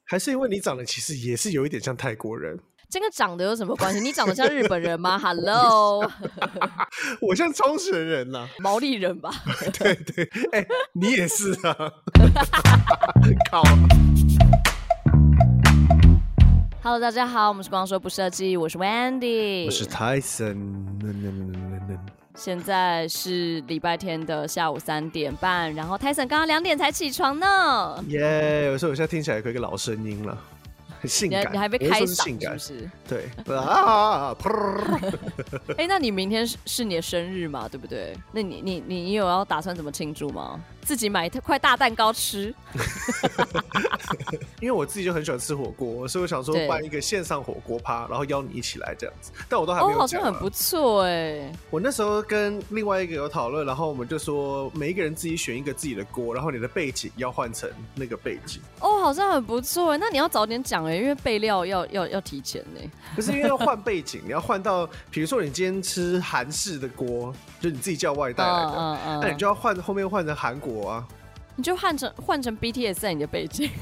还是因为你长得其实也是有一点像泰国人？ 这跟长得有什么关系？你长得像日本人吗？Hello， 我像冲绳人啊， 毛利人吧？ 对对，你也是啊，靠。 Hello， 大家好，我们是光说不设计，我是 Wendy， 我是 Tyson。 现在是礼拜天的下午3点半，然后 Tyson 刚刚2点才起床呢。 耶，有时候我现在听起来有一个老声音了。很性感， 你还被开嗓是不是？ 对啊， 那你明天是你的生日嘛？对不对？那你有要打算怎么庆祝吗？自己买一块大蛋糕吃？ 因为我自己就很喜欢吃火锅，所以我想说办一个线上火锅趴，然后邀你一起来这样子。但我都还没有讲。 好像很不错我那时候跟另外一个有讨论，然后我们就说每一个人自己选一个自己的锅，然后你的背景要换成那个背景。 好像很不错那你要早点讲因为备料要提前不是因为要换背景，你要换到，比如说你今天吃韩式的锅，就你自己叫外带来的，那你就要后面换成韩国啊。 你就换成 BTS 在你的背景，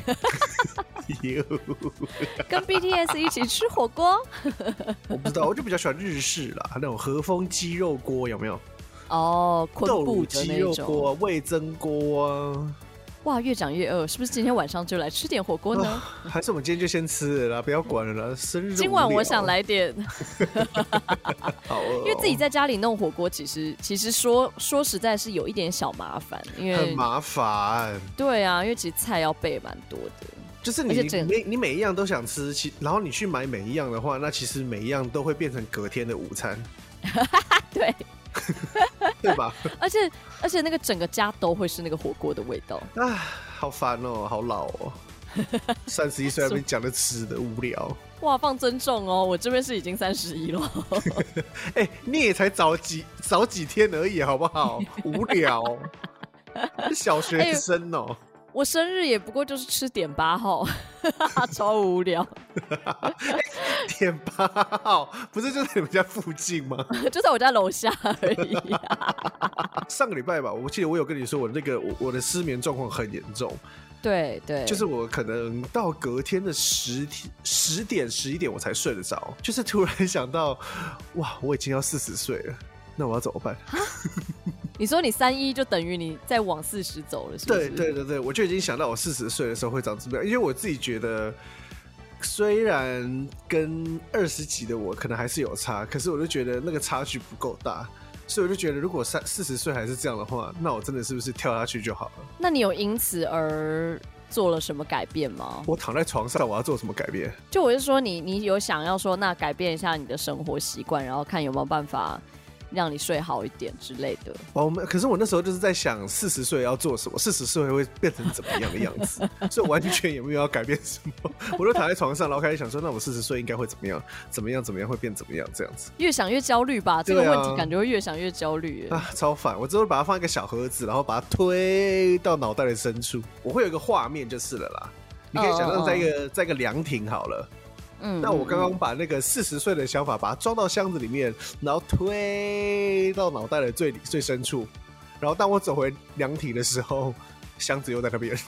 跟 BTS 一起吃火锅。 我不知道，我就比较喜欢日式啦，那种和风鸡肉锅有没有？ 昆布的鸡肉锅、味噌锅啊。 哇，越讲越饿，是不是今天晚上就来吃点火锅呢？ 还是我们今天就先吃了啦，不要管了啦，生日今晚我想来点。 好饿因为自己在家里弄火锅，其实说实在是有一点小麻烦，因为很麻烦。 对啊，因为其实菜要备蛮多的。 就是你每一样都想吃，然后你去买每一样的话，那其实每一样都会变成隔天的午餐。 对。 对吧？ 而且那个整个家都会是那个火锅的味道。 好烦哦，好老哦。31岁还没讲的吃的无聊。 哇，放尊重哦，我这边是已经31了。 你也才早几天而已，好不好？无聊。小学生哦。 我生日也不过就是吃点8号，超无聊。 点8号不是就在你们家附近吗？ 就在我家楼下而已。 上个礼拜吧，我记得我有跟你说我的失眠状况很严重。 对， 就是我可能到隔天的10点11点我才睡得着，就是突然想到，哇，我已经要40岁了，那我要怎么办？ 你说你31就等于你再往40走了，是不是？ 对，我就已经想到我40岁的时候会长怎么样，因为我自己觉得，虽然跟20几的我可能还是有差，可是我就觉得那个差距不够大，所以我就觉得如果40岁还是这样的话，那我真的是不是跳下去就好了？那你有因此而做了什么改变吗？ 我躺在床上，我要做什么改变？ 就我是说你有想要说那改变一下你的生活习惯，然后看有没有办法让你睡好一点之类的。 可是我那时候就是在想40岁要做什么，40岁会变成怎么样的样子，所以我完全也没有要改变什么。我就躺在床上，然后开始想说，那我40岁应该会怎么样会变怎么样这样子。 越想越焦虑吧，这个问题感觉会越想越焦虑超烦。我之后把它放一个小盒子，然后把它推到脑袋的深处，我会有一个画面就是了啦。你可以想象在一个凉亭好了。那我刚刚把那个40岁的想法把它装到箱子里面，然后推到脑袋的最深处，然后当我走回凉亭的时候，箱子又在那边。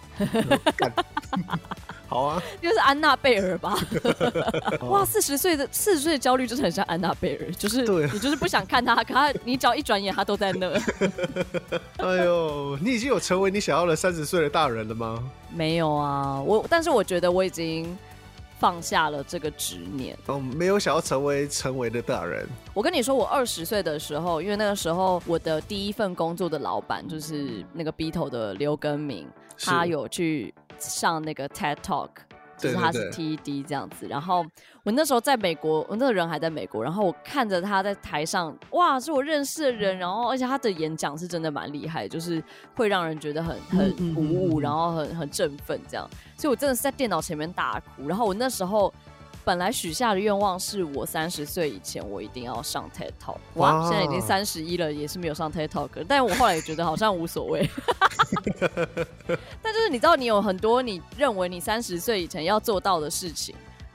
好啊， 就是安娜贝尔吧。哇，40岁的焦虑就是很像安娜贝尔，就是你就是不想看他，可他你只要一转眼他都在那。 哎呦，你已经有成为你想要的30岁的大人了吗？ 没有啊，但是我觉得我已经放下了这个执念。 没有想要成为的大人。 我跟你说，我20岁的时候，因为那个时候我的第一份工作的老板就是那个 Beatle 的刘根明，他有去上那个 TED Talk， 就是他是 TED 这样子。然后我那时候在美国，我那个人还在美国，然后我看着他在台上，哇，是我认识的人，然后而且他的演讲是真的蛮厉害，就是会让人觉得很鼓舞，然后很振奋这样。所以我真的是在电脑前面大哭。然后我那时候本来许下的愿望是我30岁以前我一定要上 TED Talk。哇，现在已经31了，也是没有上 TED Talk， 但我后来也觉得好像无所谓。但就是你知道，你有很多你认为你30岁以前要做到的事情，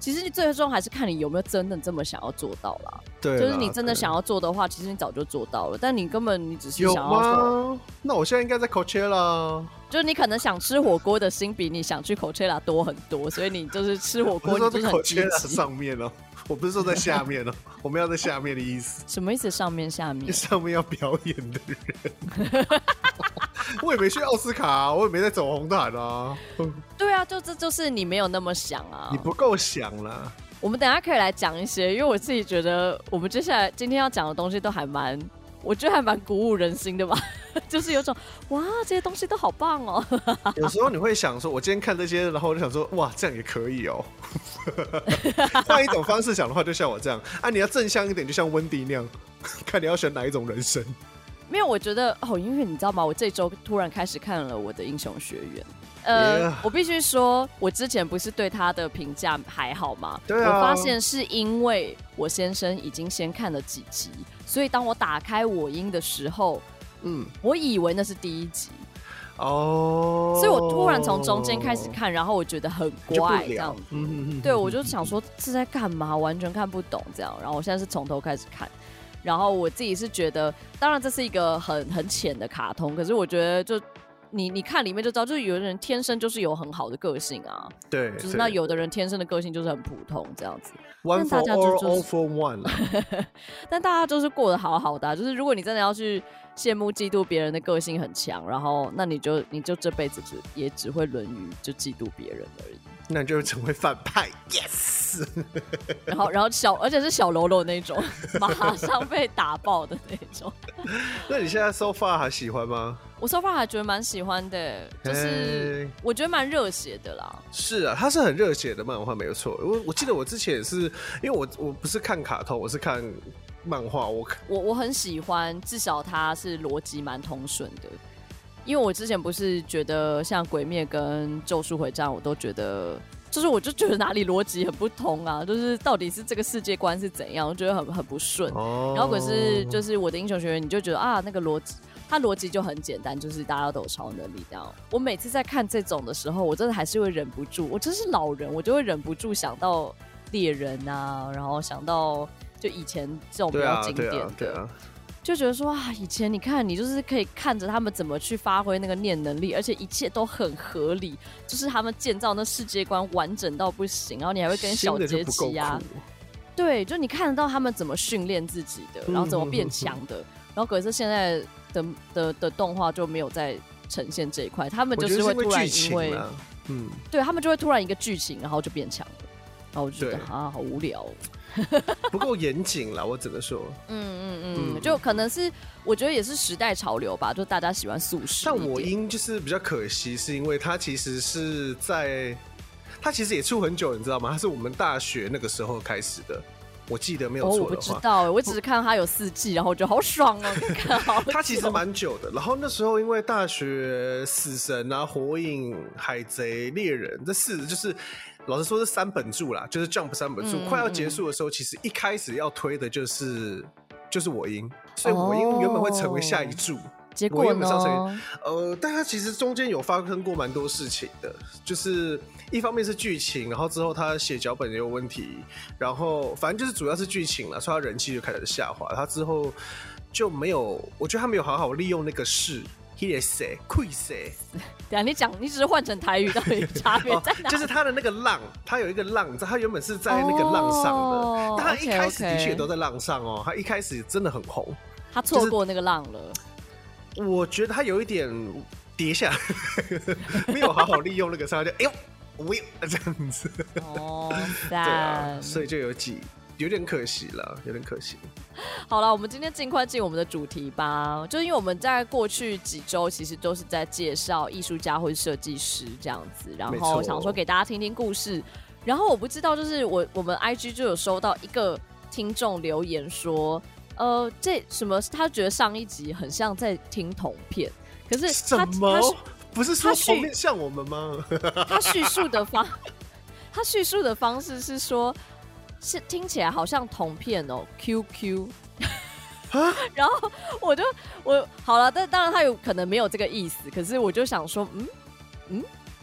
其实你最终还是看你有没有真的这么想要做到啦。 对， 就是你真的想要做的话，其实你早就做到了，但你根本你只是想要有吗？那我现在应该在 Coachella。 就是你可能想吃火锅的心比你想去 Coachella 多很多，所以你就是吃火锅，你就是很积极。 Coachella 上面哦，我不是说在下面哦，我们要在下面的意思。 什么意思？上面下面？ 上面要表演的人。我也没去奥斯卡啊，我也没在走红毯啊。 对啊，这就是你没有那么想啊， 你不够想啦。 我们等一下可以来讲一些，因为我自己觉得我们接下来今天要讲的东西都还蛮。我觉得还蛮鼓舞人心的吧，就是有种哇，这些东西都好棒哦。 有时候你会想说，我今天看这些，然后我就想说，哇，这样也可以哦。换一种方式想的话，就像我这样啊，你要正向一点，就像温迪那样，看你要选哪一种人生。 没有，我觉得哦，因为你知道吗？我这周突然开始看了我的英雄学院。我必须说，我之前不是对他的评价还好吗？ 对啊。 我发现是因为我先生已经先看了几集，所以当我打开我英的时候，我以为那是第一集。哦。所以我突然从中间开始看，然后我觉得很怪这样子。对，我就想说这在干嘛？完全看不懂这样。然后我现在是从头开始看。然后我自己是觉得，当然这是一个很浅的卡通，可是我觉得就你看里面就知道，就是有的人天生就是有很好的个性啊， 对， 就是那有的人天生的个性就是很普通这样子。 One for all, all for one。 但大家就是过得好好的，就是如果你真的要去羡慕嫉妒别人的个性很强，然后那你就这辈子也只会沦于就嫉妒别人而已。 那你就会成为反派 ，yes 。 然后而且是小喽啰那种，马上被打爆的那种。 那你现在 so far 还喜欢吗？ 我 so far 还觉得蛮喜欢的，就是我觉得蛮热血的啦。 是啊，它是很热血的漫画，没有错。我记得我之前也是，因为我不是看卡通，我是看漫画。我很喜欢，至少它是逻辑蛮通顺的。因为我之前不是觉得像《鬼灭》跟《咒术回战》，我都觉得，就是我就觉得哪里逻辑很不通啊，就是到底是这个世界观是怎样，我觉得很不顺。然后可是就是我的英雄学院，你就觉得啊，那个逻辑，它逻辑就很简单，就是大家都有超能力这样。我每次在看这种的时候，我真的还是会忍不住，我真是老人，我就会忍不住想到猎人啊，然后想到就以前这种比较经典的。就觉得说啊，以前你看，你就是可以看着他们怎么去发挥那个念能力，而且一切都很合理，就是他们建造那世界观完整到不行，然后你还会跟小杰奇啊，对，就你看得到他们怎么训练自己的，然后怎么变强的，然后可是现在的动画就没有在呈现这一块，他们就是会突然因为对他们就会突然一个剧情，然后就变强了，然后我就觉得啊，好无聊。 不够严谨啦，我只能说， 就可能是我觉得也是时代潮流吧，就大家喜欢速食。 但我英就是比较可惜，是因为它其实是它其实也出很久，你知道吗？它是我们大学那个时候开始的，我记得没有错的话。 我不知道，我只是看它有4季，然后我觉得好爽哦，看好久。 它其实蛮久的，然后那时候因为大学死神啊、火影、海贼、猎人这4就是老实说是3本柱啦，就是 Jump 3本柱，快要结束的时候，其实一开始要推的就是我英，所以我英原本会成为下一柱。 结果呢？ 但它其实中间有发生过蛮多事情的，就是一方面是剧情，然后之后他写脚本也有问题，然后反正就是主要是剧情啦，所以他人气就开始下滑。他之后就没有，我觉得他没有好好利用那个势。亏谁？ 对啊，你只是换成台语，到底差别在哪？ 就是他的那个浪，他有一个浪，他原本是在那个浪上的，但他一开始的确都在浪上哦，他一开始真的很红， 他错过那个浪了。 我觉得他有一点跌下来，没有好好利用那个上，就哎呦，我这样子。哦，对啊，所以就有点可惜了，有点可惜。 好了，我们今天尽快进我们的主题吧。就是因为我们在过去几周其实都是在介绍艺术家或是设计师这样子，然后想说给大家听听故事。然后我不知道，就是我们 IG 就有收到一个听众留言说，这什么？他觉得上一集很像在听同片，可是什么？不是说同片像我们吗？ 他叙述的方式是说。是听起来好像同片哦 ，QQ， 然后我好了，但当然他有可能没有这个意思，可是我就想说，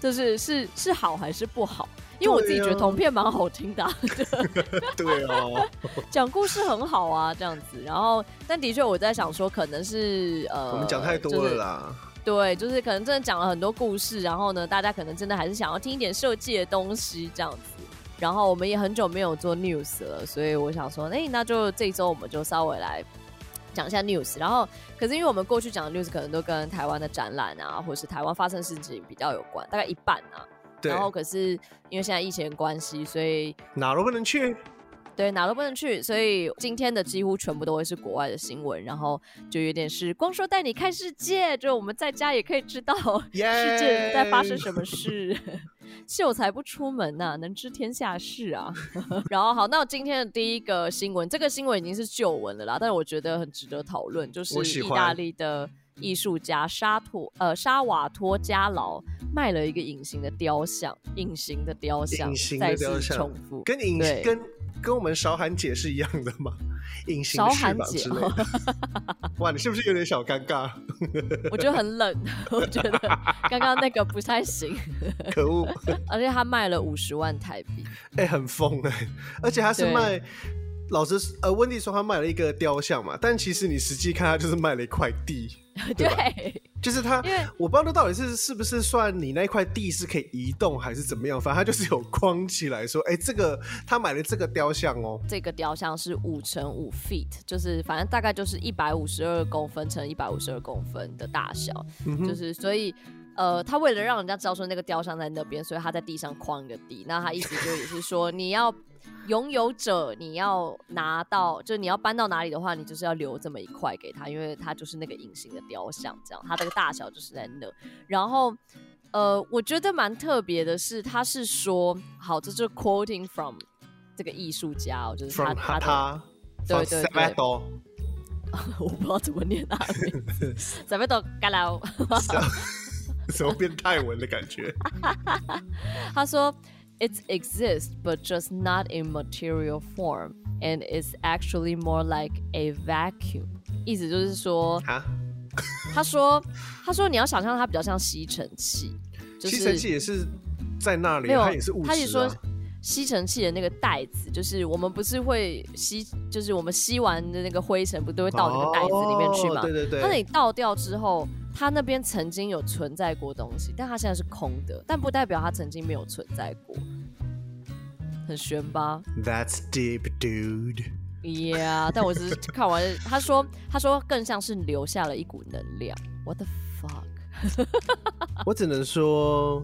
是好还是不好？因为我自己觉得同片蛮好听的、啊， 对哦， 讲故事很好啊，这样子。然后，但的确我在想说，可能是我们讲太多了啦。 对，就是可能真的讲了很多故事，然后呢，大家可能真的还是想要听一点设计的东西这样子。然后我们也很久没有做 news 了，所以我想说，那就这一周我们就稍微来讲一下 news。然后，可是因为我们过去讲的 news 可能都跟台湾的展览啊，或是台湾发生的事情比较有关，大概一半啊。然后可是因为现在疫情的关系，所以哪都不能去。 对，哪都不能去，所以今天的几乎全部都会是国外的新闻，然后就有点是光说带你看世界，就我们在家也可以知道世界在发生什么事。秀才不出门啊，能知天下事啊。然后好，那今天的第一个新闻，这个新闻已经是旧闻了啦，但是我觉得很值得讨论，就是意大利的艺术家沙瓦托加劳卖了一个隐形的雕像，再次重复， 跟我们韶涵姐是一样的吗？隐形的翅膀之类的。哇，你是不是有点小尴尬？ 我觉得很冷，我觉得刚刚那个不太行。 可恶！ 而且他卖了50万台币， 很疯而且他是卖。老师，温蒂说他卖了一个雕像嘛，但其实你实际看他就是卖了一块地，对吧？就是他，我不知道那到底是不是算你那块地是可以移动还是怎么样，反正他就是有框起来说，这个他买了这个雕像哦， 这个雕像是5×5 feet， 就是反正大概就是152公分乘152公分的大小，就是所以。他为了让人家知道说那个雕像在那边，所以他在地上框一个地。那他意思就也是说，你要拥有者，你要拿到，就你要搬到哪里的话，你就是要留这么一块给他，因为他就是那个隐形的雕像，这样，他这个大小就是在那。然后，我觉得蛮特别的是，他是说，好，这就是 quoting from 这个艺术家哦，就是他对对对。我不知道怎么念他的名字 Salvador Galao 什么变泰文的感觉？ 他说 It exists, but just not in material form, and it's actually more like a vacuum. 意思就是说，他说你要想象它比较像吸尘器，就是吸尘器也是在那里，它也是物质啊。 他也说吸尘器的那个袋子，就是我们不是会吸，就是我们吸完的那个灰尘，不都会倒那个袋子里面去吗？ 对对对。 它那里倒掉之后，它那边曾经有存在过东西，但它现在是空的，但不代表它曾经没有存在过。很玄吧 ？That's deep, dude. Yeah， 但我只是看完，他说更像是留下了一股能量。What the fuck？ 我只能说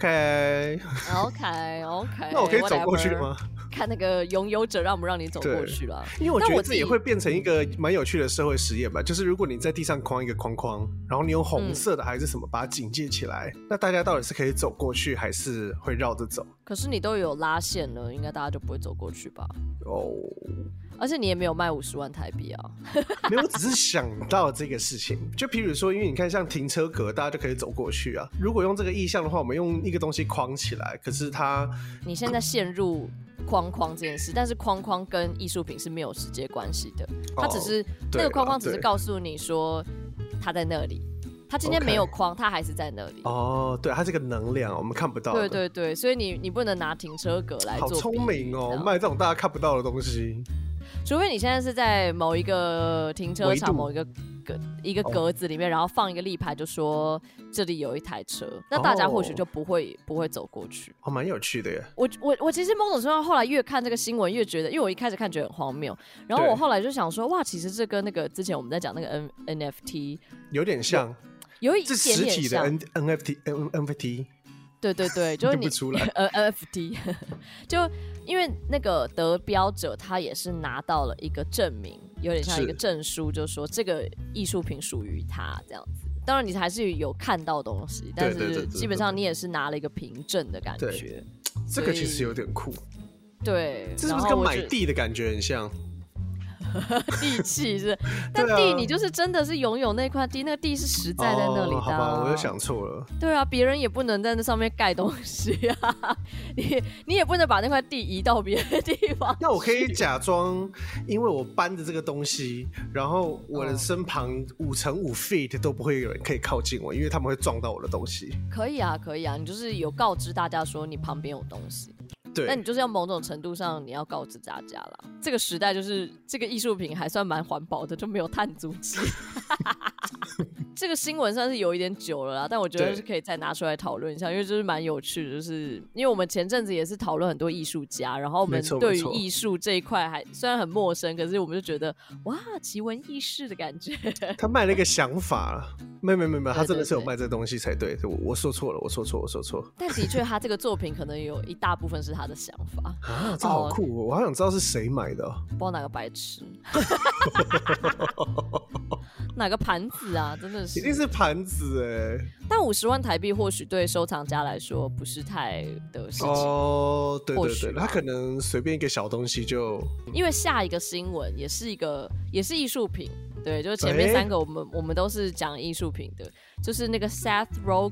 OK。那我可以走过去吗？ 看那个拥有者让不让你走过去了。 因为我觉得这也会变成一个蛮有趣的社会实验吧。就是如果你在地上框一个框框，然后你用红色的还是什么把它警戒起来，那大家到底是可以走过去还是会绕着走？ 可是你都有拉线了，应该大家就不会走过去吧？ 哦。 而且你也没有卖50万台币啊。 没有，我只是想到这个事情。就譬如说，因为你看像停车格，大家就可以走过去啊。如果用这个意象的话，我们用一个东西框起来，可是你现在陷入框框这件事，但是框框跟艺术品是没有直接关系的。它只是那个框框只是告诉你说它在那里。它今天没有框，它还是在那里。 哦，对，它这个能量我们看不到的。 对对对，所以你不能拿停车格来做。 好聪明哦，卖这种大家看不到的东西。 除非你现在是在某一个停车场某一个格子里面，然后放一个立牌，就说这里有一台车，那大家或许就不会走过去。 蛮有趣的耶。 我其实某种程度上后来越看这个新闻越觉得，因为我一开始看觉得很荒谬，然后我后来就想说，哇，其实这跟那个之前我们在讲那个 NFT 有点像， 有一点点像实体的 NFT。 对对对，就是你不出来 NFT 就因为那个得标者他也是拿到了一个证明，有点像一个证书，就是说这个艺术品属于他这样子。当然你还是有看到东西，但是基本上你也是拿了一个凭证的感觉。 这个其实有点酷。 对， 这是不是跟买地的感觉很像？ 地契是，但地你就是真的是拥有那块地，那个地是实在在那里的、啊。 好吧，我又想错了。 对啊，别人也不能在那上面盖东西啊，你也不能把那块地移到别的地方。 那我可以假装，因为我搬着这个东西，然后我的身旁5×5 feet 都不会有人可以靠近我，因为他们会撞到我的东西。 可以啊，可以啊，你就是有告知大家说你旁边有东西。 对， 那你就是要某种程度上你要告知大家啦。这个时代就是这个艺术品还算蛮环保的，就没有碳足迹。这个新闻算是有一点久了啦，但我觉得是可以再拿出来讨论一下，因为就是蛮有趣的。就是因为我们前阵子也是讨论很多艺术家，然后我们对于艺术这一块还虽然很陌生，可是我们就觉得哇，奇闻异事的感觉。 他卖了一个想法，没，他真的是有卖这东西才对。我说错了，我说错。 但的确，他这个作品可能有一大部分是他的想法啊，这好酷哦！我好想知道是谁买的、哦， 不知道哪个白痴。哪个盘子啊，真的是一定是盘子哎！ 但50万台币或许对收藏家来说不是太的事情哦，对，他可能随便一个小东西就…… 因为下一个新闻也是艺术品，对，就是前面3个我们都是讲艺术品的，就是那个 Seth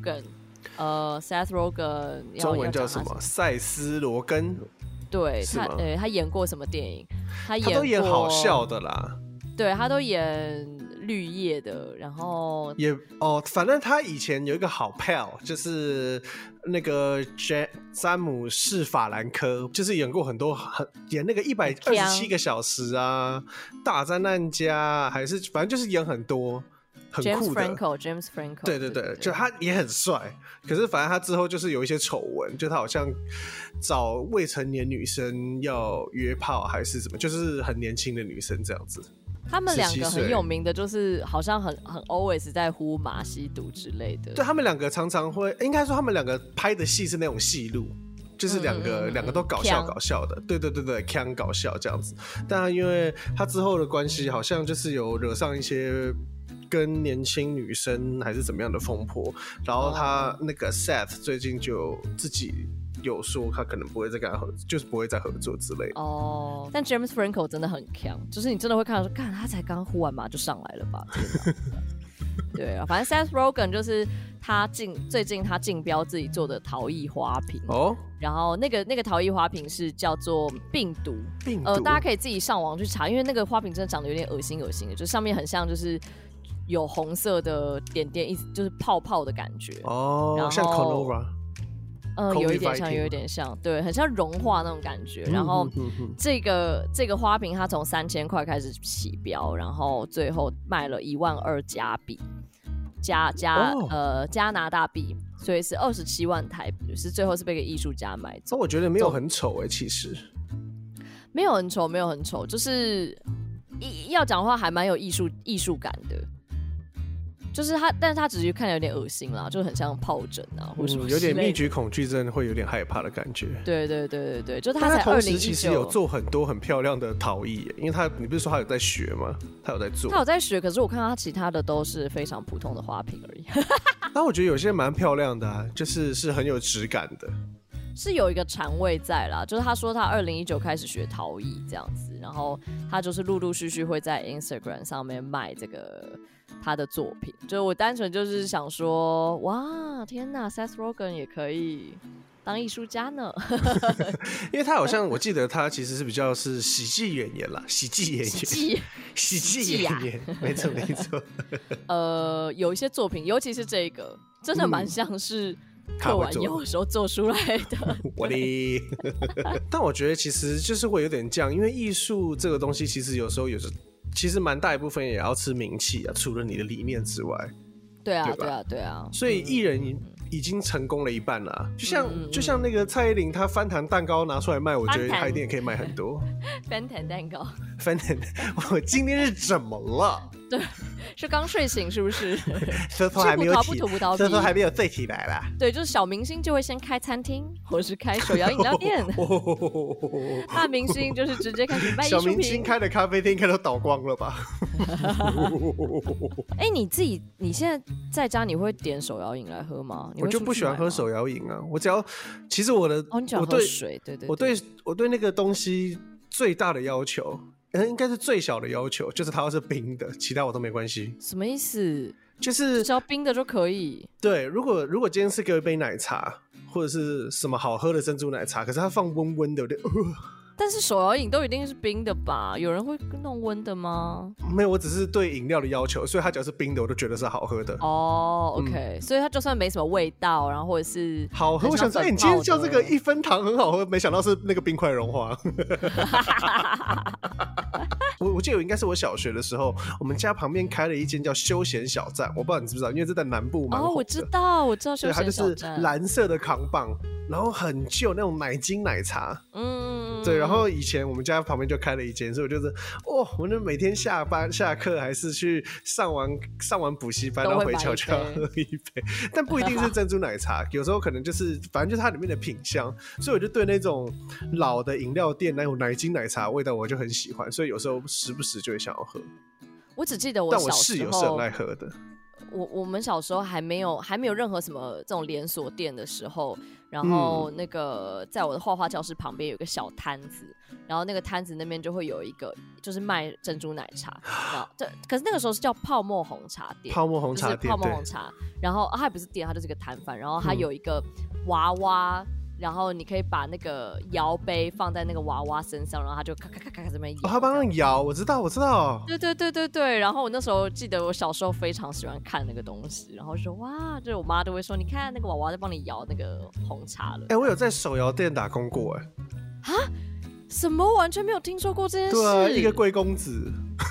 Rogen，Seth Rogen 中文叫什么？塞斯罗根。 对，他演过什么电影？他都演好笑的啦。 对，他都演绿叶的，然后反正他以前有一个好 pal， 就是那个詹姆士法兰科，就是演过很多演那个127个小时啊，大灾难家，还是反正就是演很多。很酷的 James Franco， 对，就他也很帅，可是反正他之后就是有一些丑闻，就他好像找未成年女生要约炮还是什么，就是很年轻的女生这样子。 他们2个很有名的，就是好像很 always 在呼麻吸毒之类的。 对，他们2个常常会，应该说他们2个拍的戏是那种戏路，就是两个都搞笑的，对，腔搞笑这样子。但因为他之后的关系，好像就是有惹上一些跟年轻女生还是怎么样的风波，然后他那个 Seth 最近就自己有说他可能不会再跟他就是不会再合作之类的。 哦，但 James Franco 真的很强，就是你真的会看到说，看他才刚呼完麻就上来了吧？对啊，反正 Seth Rogen 就是他最近他竞标自己做的陶艺花瓶哦，然后那个陶艺花瓶是叫做病毒，大家可以自己上网去查，因为那个花瓶真的长得有点恶心的，就上面很像就是有红色的点点，就是泡泡的感觉哦，然后像 Canova。 有一点像，对，很像融化那种感觉。然后这个花瓶它从3000块开始起标，然后最后卖了12000加币，加拿大币，所以是27万台币，是最后是被一个艺术家买走。 我觉得没有很丑其实没有很丑，就是要讲的话还蛮有艺术感的。就是但是他只是看起来有点恶心啦，就是很像疱疹啊，或什么有点密集恐惧症，会有点害怕的感觉。 对，就他才2019。 同时其实有做很多很漂亮的陶艺，因为你不是说他有在学吗？他有在学， 可是我看到他其他的都是非常普通的花瓶而已。 但我觉得有些蛮漂亮的啊，是很有质感的。 是有一个禅味在啦，就是他说他2019开始学陶艺这样子，然后他就是陆陆续续会在 Instagram 上面卖这个他的作品。就是我单纯就是想说，哇，天哪 ，Seth Rogen 也可以当艺术家呢。 因为他好像我记得他其实是比较是喜剧演员啦，喜剧演员，没错。 有一些作品，尤其是这个，真的蛮像是。嗑完药的时候做出来的， 但我觉得其实就是会有点这样，因为艺术这个东西，其实有时候其实蛮大一部分也要吃名气啊，除了你的理念之外。 对啊。 所以艺人已经成功了一半了，就像那个蔡依林，她翻弹蛋糕拿出来卖，我觉得她一定也可以卖很多。 翻弹蛋糕， 我今天是怎么了？ 对，是刚睡醒是不是？ 舌头还没有吐葡萄皮， 舌头还没有醉起来啦。 对，就是小明星就会先开餐厅，或是开手摇饮料店。大明星就是直接开始卖艺术品。 小明星开的咖啡厅应该都倒光了吧？ 你现在在家你会点手摇饮来喝吗？ 我就不喜欢喝手摇饮啊，我只要其实我对水，对，我对那个东西最大的要求应该是最小的要求，就是它要是冰的，其他我都没关系。 什么意思？ 就是只要冰的就可以。 对，如果今天是给我一杯奶茶，或者是什么好喝的珍珠奶茶，可是它放温温的，有点但是手摇饮都一定是冰的吧？有人会弄温的吗？ 没有，我只是对饮料的要求，所以它只要是冰的，我都觉得是好喝的。 哦 ，OK，所以它就算没什么味道，然后或者是好喝，我想说，你今天叫这个1分糖很好喝，没想到是那个冰块融化。我记得应该是我小学的时候，我们家旁边开了一间叫休闲小站，我不知道你知不知道，因为这在南部蛮红的。 我知道休闲小站， 它就是蓝色的扛棒，然后很旧那种奶精奶茶，对，然后以前我们家旁边就开了一间，所以我就是我就每天下班下课还是去上完补习班，然后回家就要喝一杯，但不一定是珍珠奶茶，有时候可能就是反正就是它里面的品相，所以我就对那种老的饮料店那种奶精奶茶味道我就很喜欢，所以有时候时不时就会想要喝。 我只记得但我室友是很爱喝的。 我们小时候还没有任何什么这种连锁店的时候，然后那个在我的画画教室旁边有一个小摊子，然后那个摊子那边就会有一个就是卖珍珠奶茶，然后可是那个时候是叫泡沫红茶店， 泡沫红茶店， 就是泡沫红茶，然后它也不是店，它就是个摊贩，然后它有一个娃娃。然后你可以把那个摇杯放在那个娃娃身上，然后他就咔咔咔咔这边摇。 他帮他摇，我知道。 对。然后我那时候记得我小时候非常喜欢看那个东西，然后说哇，就是我妈都会说，你看那个娃娃在帮你摇那个红茶了。 我有在手摇店打工过什么？完全没有听说过这件事。 对啊，一个贵公子。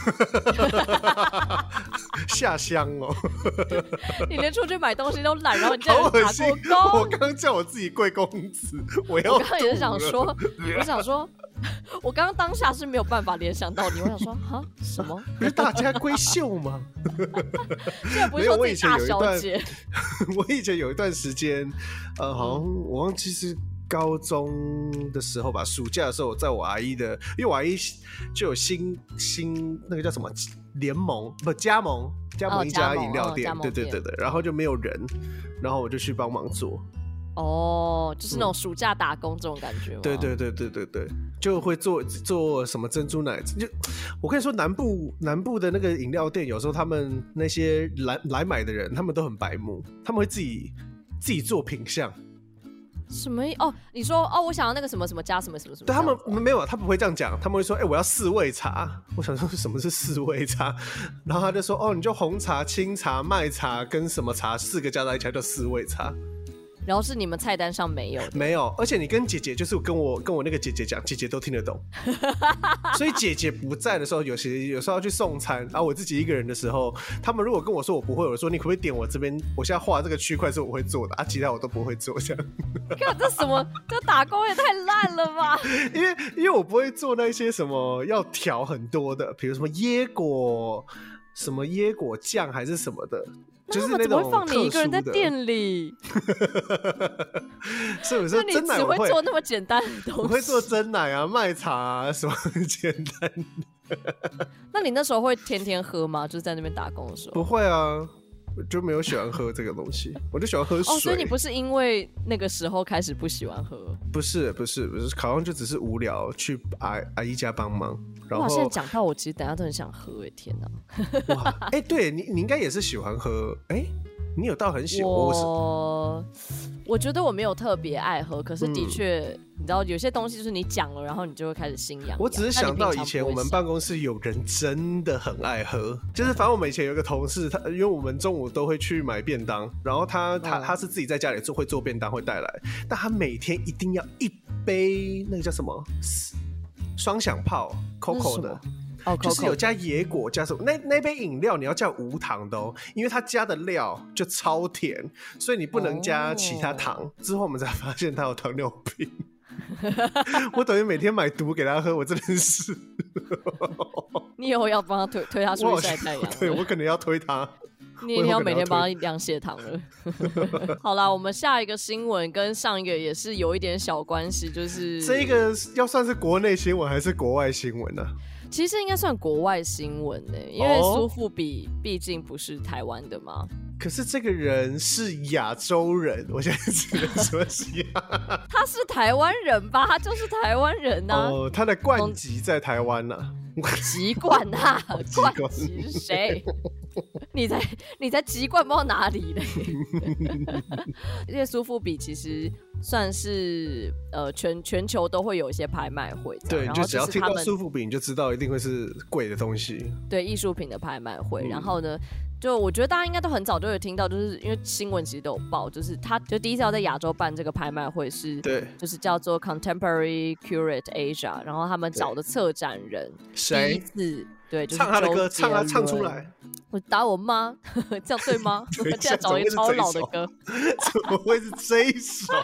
下乡哦！ 你连出去买东西都懒，然后你叫人打过工。 我刚叫我自己贵公子，我刚刚也是想说，我刚刚当下是没有办法联想到你，我想说什么？ 不是大家闺秀吗？ 现在不是说自己大小姐。 我以前有一段时间，好像我忘记是高中的时候吧，暑假的时候，在我阿姨的，因为我阿姨就有新那个叫什么联盟加盟一家饮料店，对，然后就没有人，然后我就去帮忙做。 就是那种暑假打工这种感觉吗？ 对，就会做什么珍珠奶茶。就我跟你说，南部的那个饮料店，有时候他们那些来买的人，他们都很白目，他们会自己做品项。 什么你说我想要那个什么什么加什么什么什么？ 对，他们没有，他不会这样讲，他们会说我要4味茶。我想说什么是4味茶，然后他就说你就红茶、清茶、麦茶跟什么茶4个加在一起叫4味茶。 然后是你们菜单上没有的？ 没有，而且你跟姐姐就是跟我那个姐姐讲，姐姐都听得懂。所以姐姐不在的时候，有时候要去送餐，然后我自己一个人的时候，他们如果跟我说我不会，我说你可不可以点我这边，我现在画这个区块是我会做的其他我都不会做这样。 看这什么？这打工也太烂了吧！ 因为我不会做那些什么要调很多的，比如什么椰果酱还是什么的。就是那种怎么会放你一个人在店里？ 所以我说真奶只会做那么简单的东西。 我会做真奶啊、麦茶啊什么很简单的。 那你那时候会天天喝吗？就是在那边打工的时候？ 不会啊，我就没有喜欢喝这个东西，我就喜欢喝水。 所以你不是因为那个时候开始不喜欢喝？不是， 好像就只是无聊去阿姨家帮忙。哇， 现在讲到我其实等一下都很想喝天哪！ 哇，对你应该也是喜欢喝你有到很喜欢？ 我觉得我没有特别爱喝，可是的确，你知道有些东西就是你讲了，然后你就会开始心痒。 我只是想到以前我们办公室有人真的很爱喝，就是反正我们以前有一个同事，因为我们中午都会去买便当，然后他是自己在家里会做便当会带来，但他每天一定要1杯那个叫什么双响炮 Coco 的。就是有加野果加什么，那杯饮料你要加无糖的因为它加的料就超甜，所以你不能加其他糖。之后我们才发现它有糖尿病。我等于每天买毒给他喝，我真的是。 你以后要帮他推他出去晒太阳？ 对，我可能要推他。 你要每天帮他量血糖了。好啦，我们下一个新闻跟上一个也是有一点小关系，就是这个要算是国内新闻还是国外新闻呢？ 其实应该算国外新闻因为苏富比毕竟不是台湾的嘛。 可是这个人是亚洲人，我现在只能说是他是台湾人吧？他就是台湾人啊。 哦，他的冠籍在台湾啊。 籍贯啊，冠籍是谁？你在籍贯不知道哪里嘞？因为苏富比其实算是全球都会有一些拍卖会， 对，就只要听到苏富比，你就知道一定会是贵的东西。 对，艺术品的拍卖会，然后呢？就我觉得大家应该都很早就有听到，就是因为新闻其实都有报，就是他就第一次要在亚洲办这个拍卖会是， 对， 就是叫做 Contemporary Curate Asia， 然后他们找的策展人谁？ 第一次对，就是唱他的歌，唱出来。 我打我妈，这样对吗？我现在找一个超老的歌， 怎么会是这一首？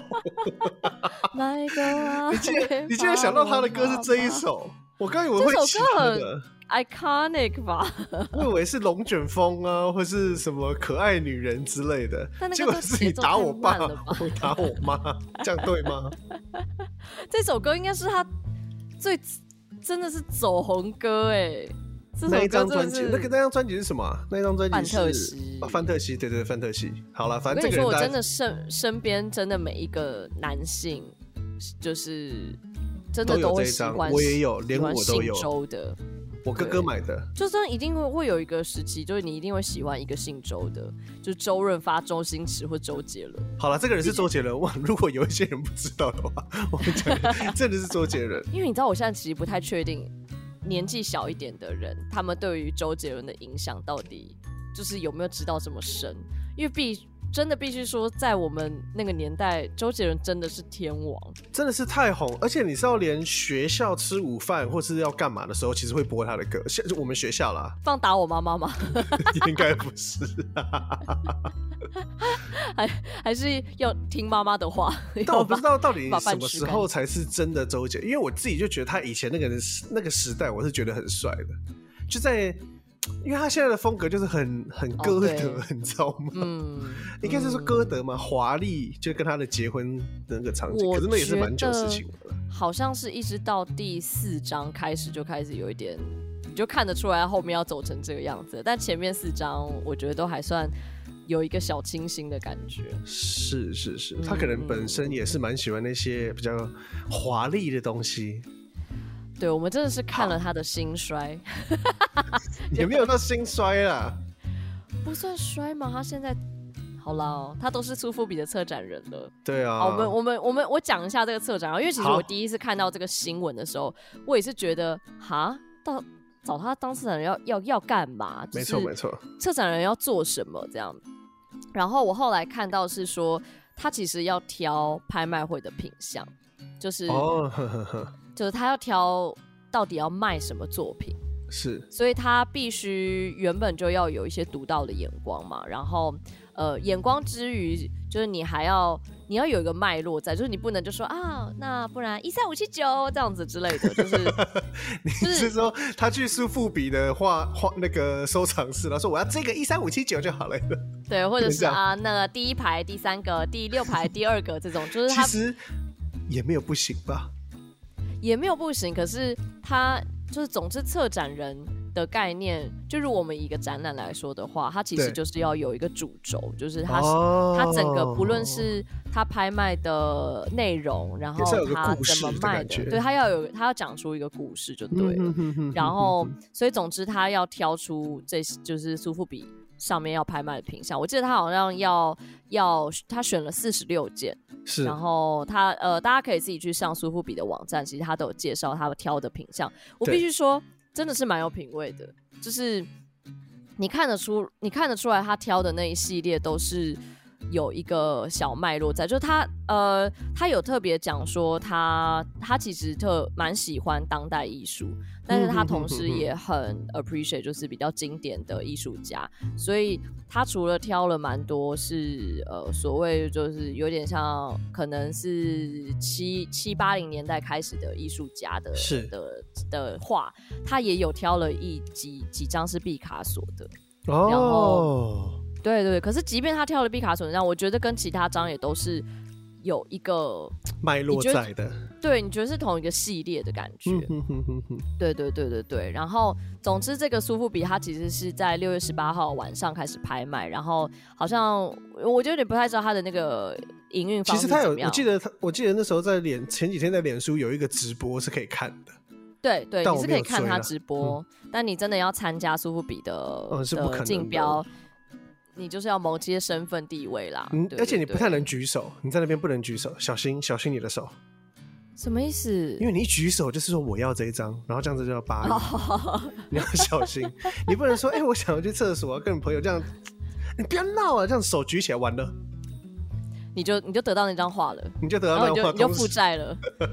你竟然想到他的歌是这一首？我刚以为会其他的。 iconic 吧， 我以为是龙卷风啊，或是什么可爱女人之类的，结果是你打我爸，我打我妈，这样对吗？ 这首歌应该是他最真的是走红歌哎， 那一张专辑，那张专辑是什么？那张专辑是范特西， 范特西，对，范特西。好了，反正这个人我跟你说，我真的身边真的每一个男性，就是真的都会喜欢， 我也有，连我都有。 姓周的。 我哥哥买的， 就真的一定会有一个时期，就是你一定会喜欢一个姓周的，就是周润发、周星驰或周杰伦。 好了，这个人是周杰伦。如果有一些人不知道的话，我们讲真的是周杰伦。 因为你知道，我现在其实不太确定年纪小一点的人，他们对于周杰伦的影响到底就是有没有知道这么深？因为真的必须说，在我们那个年代，周杰伦真的是天王， 真的是太红。而且你知道，连学校吃午饭或是要干嘛的时候，其实会播他的歌。我们学校啦， 放打我妈妈吗？ 应该不是， 还是要听妈妈的话。 但我不知道到底什么时候才是真的周杰，因为我自己就觉得他以前那个时代，我是觉得很帅的，就在。因为他现在的风格就是很歌德，你知道吗？应该是说歌德嘛，华丽，就跟他的结婚的那个场景，可是那也是蛮久事情了。 好像是一直到第4章开始就开始有一点，你就看得出来后面要走成这个样子。但前面4章我觉得都还算有一个小清新的感觉。 是，他可能本身也是蛮喜欢那些比较华丽的东西。 对，我们真的是看了他的兴衰， 也没有到兴衰啦， 不算衰吗？他现在好啦，他都是苏富比的策展人了。 对啊， 我讲一下这个策展人，因为其实我第一次看到这个新闻的时候，我也是觉得找他当策展人要干嘛？ 没错， 策展人要做什么这样？然后我后来看到是说，他其实要挑拍卖会的品项，就是就是他要挑到底要卖什么作品， 是， 所以他必须原本就要有一些独到的眼光嘛，然后眼光之余，就是你要有一个脉络在，就是你不能就说啊，那不然13579这样子之类的，就是你是说他去苏富比的画那个收藏室，然后说我要这个13579就好了， 对，或者是啊那个第1排第3个、第6排第2个这种，就是他其实也没有不行吧。 也没有不行，可是他就是总之策展人的概念，就如果我们以一个展览来说的话，它其实就是要有一个主轴，就是它整个不论是他拍卖的内容，然后他怎么卖的，对，他要讲出一个故事就对了。然后，所以总之他要挑出这就是苏富比上面要拍卖的品项，我记得他好像他选了46件， 是， 然后他大家可以自己去上苏富比的网站，其实他都有介绍他挑的品项。我必须说，真的是蛮有品味的，就是你看得出来他挑的那一系列都是有一个小脉络在，就是他有特别讲说他其实蛮喜欢当代艺术，但是他同时也很 appreciate 就是比较经典的艺术家，所以他除了挑了蛮多是所谓就是有点像可能是70-80年代开始的艺术家的画，他也有挑了几张是毕卡索的，然后对，可是即便他挑了毕卡索那张，我觉得跟其他张也都是有一个脉络在的， 对，你觉得是同一个系列的感觉，对对对对对。然后，总之这个苏富比它其实是在6月18号晚上开始拍卖，然后好像我就有点不太知道它的那个营运方式怎么样。 其实我记得那时候在前几天在脸书有一个直播是可以看的。 对对，你是可以看他直播，但你真的要参加苏富比的竞标。你就是要某些身份地位啦， 而且你不太能举手，你在那边不能举手，小心你的手。 什么意思？ 因为你一举手就是说我要这一张，然后这样子就要8亿，你要小心，你不能说我想要去厕所，跟你朋友这样，你不要闹啊，这样手举起来完了。 你就得到那张画了， 你就得到那张画， 你就负债了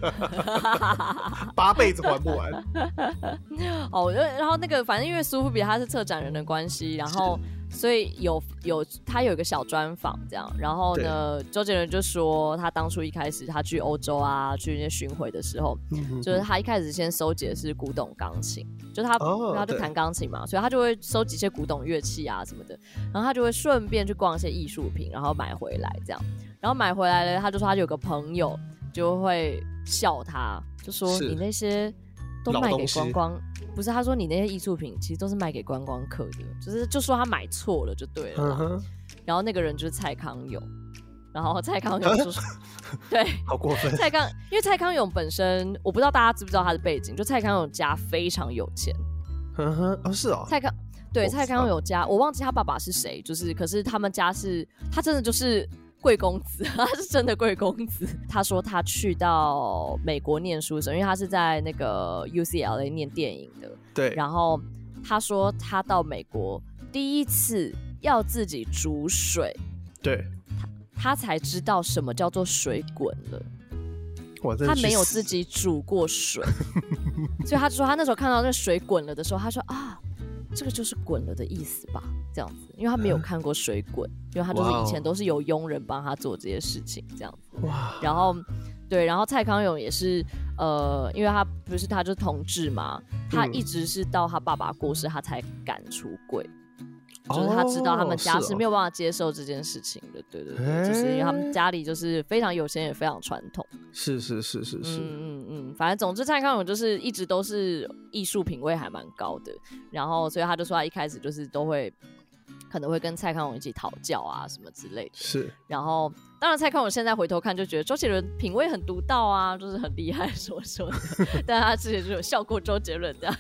，8辈子还不完。 然后那个反正因为苏富比他是策展人的关系，然后所以他有一个小专访这样，然后呢，周杰伦就说他当初一开始他去欧洲啊，去那些巡回的时候，就是他一开始先收集的是古董钢琴，就是他就弹钢琴嘛，所以他就会收集一些古董乐器啊什么的，然后他就会顺便去逛一些艺术品，然后买回来这样。然后买回来了，他就说他有个朋友就会笑他，就说你那些都卖给观光，不是？他说你那些艺术品其实都是卖给观光客的，就说他买错了就对了。然后那个人就是蔡康永，然后蔡康永就说对， 好过分。 因为蔡康永本身我不知道大家知不知道他的背景，就蔡康永家非常有钱。 是哦， 蔡康永家我忘记他爸爸是谁，就是可是他们家他真的就是贵公子，他是真的贵公子。他说他去到美国念书的时候，因为他是在那个 UCLA 念电影的， 对。 然后他说他到美国第一次要自己煮水， 对， 他才知道什么叫做水滚了。他没有自己煮过水，所以他说他那时候看到那水滚了的时候，他说啊，这个就是滚了的意思吧，这样子，因为他没有看过水滚，因为他就是以前都是有佣人帮他做这些事情，这样子。然后对，然后蔡康永也是，因为他不是他就是同志嘛，他一直是到他爸爸过世他才敢出柜。就是他知道他们家是没有办法接受这件事情的，对对对，就是因为他们家里就是非常有钱也非常传统， 是， 反正总之蔡康永就是一直都是艺术品味还蛮高的，然后所以他就说他一开始就是可能会跟蔡康永一起讨教啊什么之类的， 是， 然后当然蔡康永现在回头看就觉得周杰伦品味很独到啊，就是很厉害什么的，但他之前就有笑过周杰伦这样。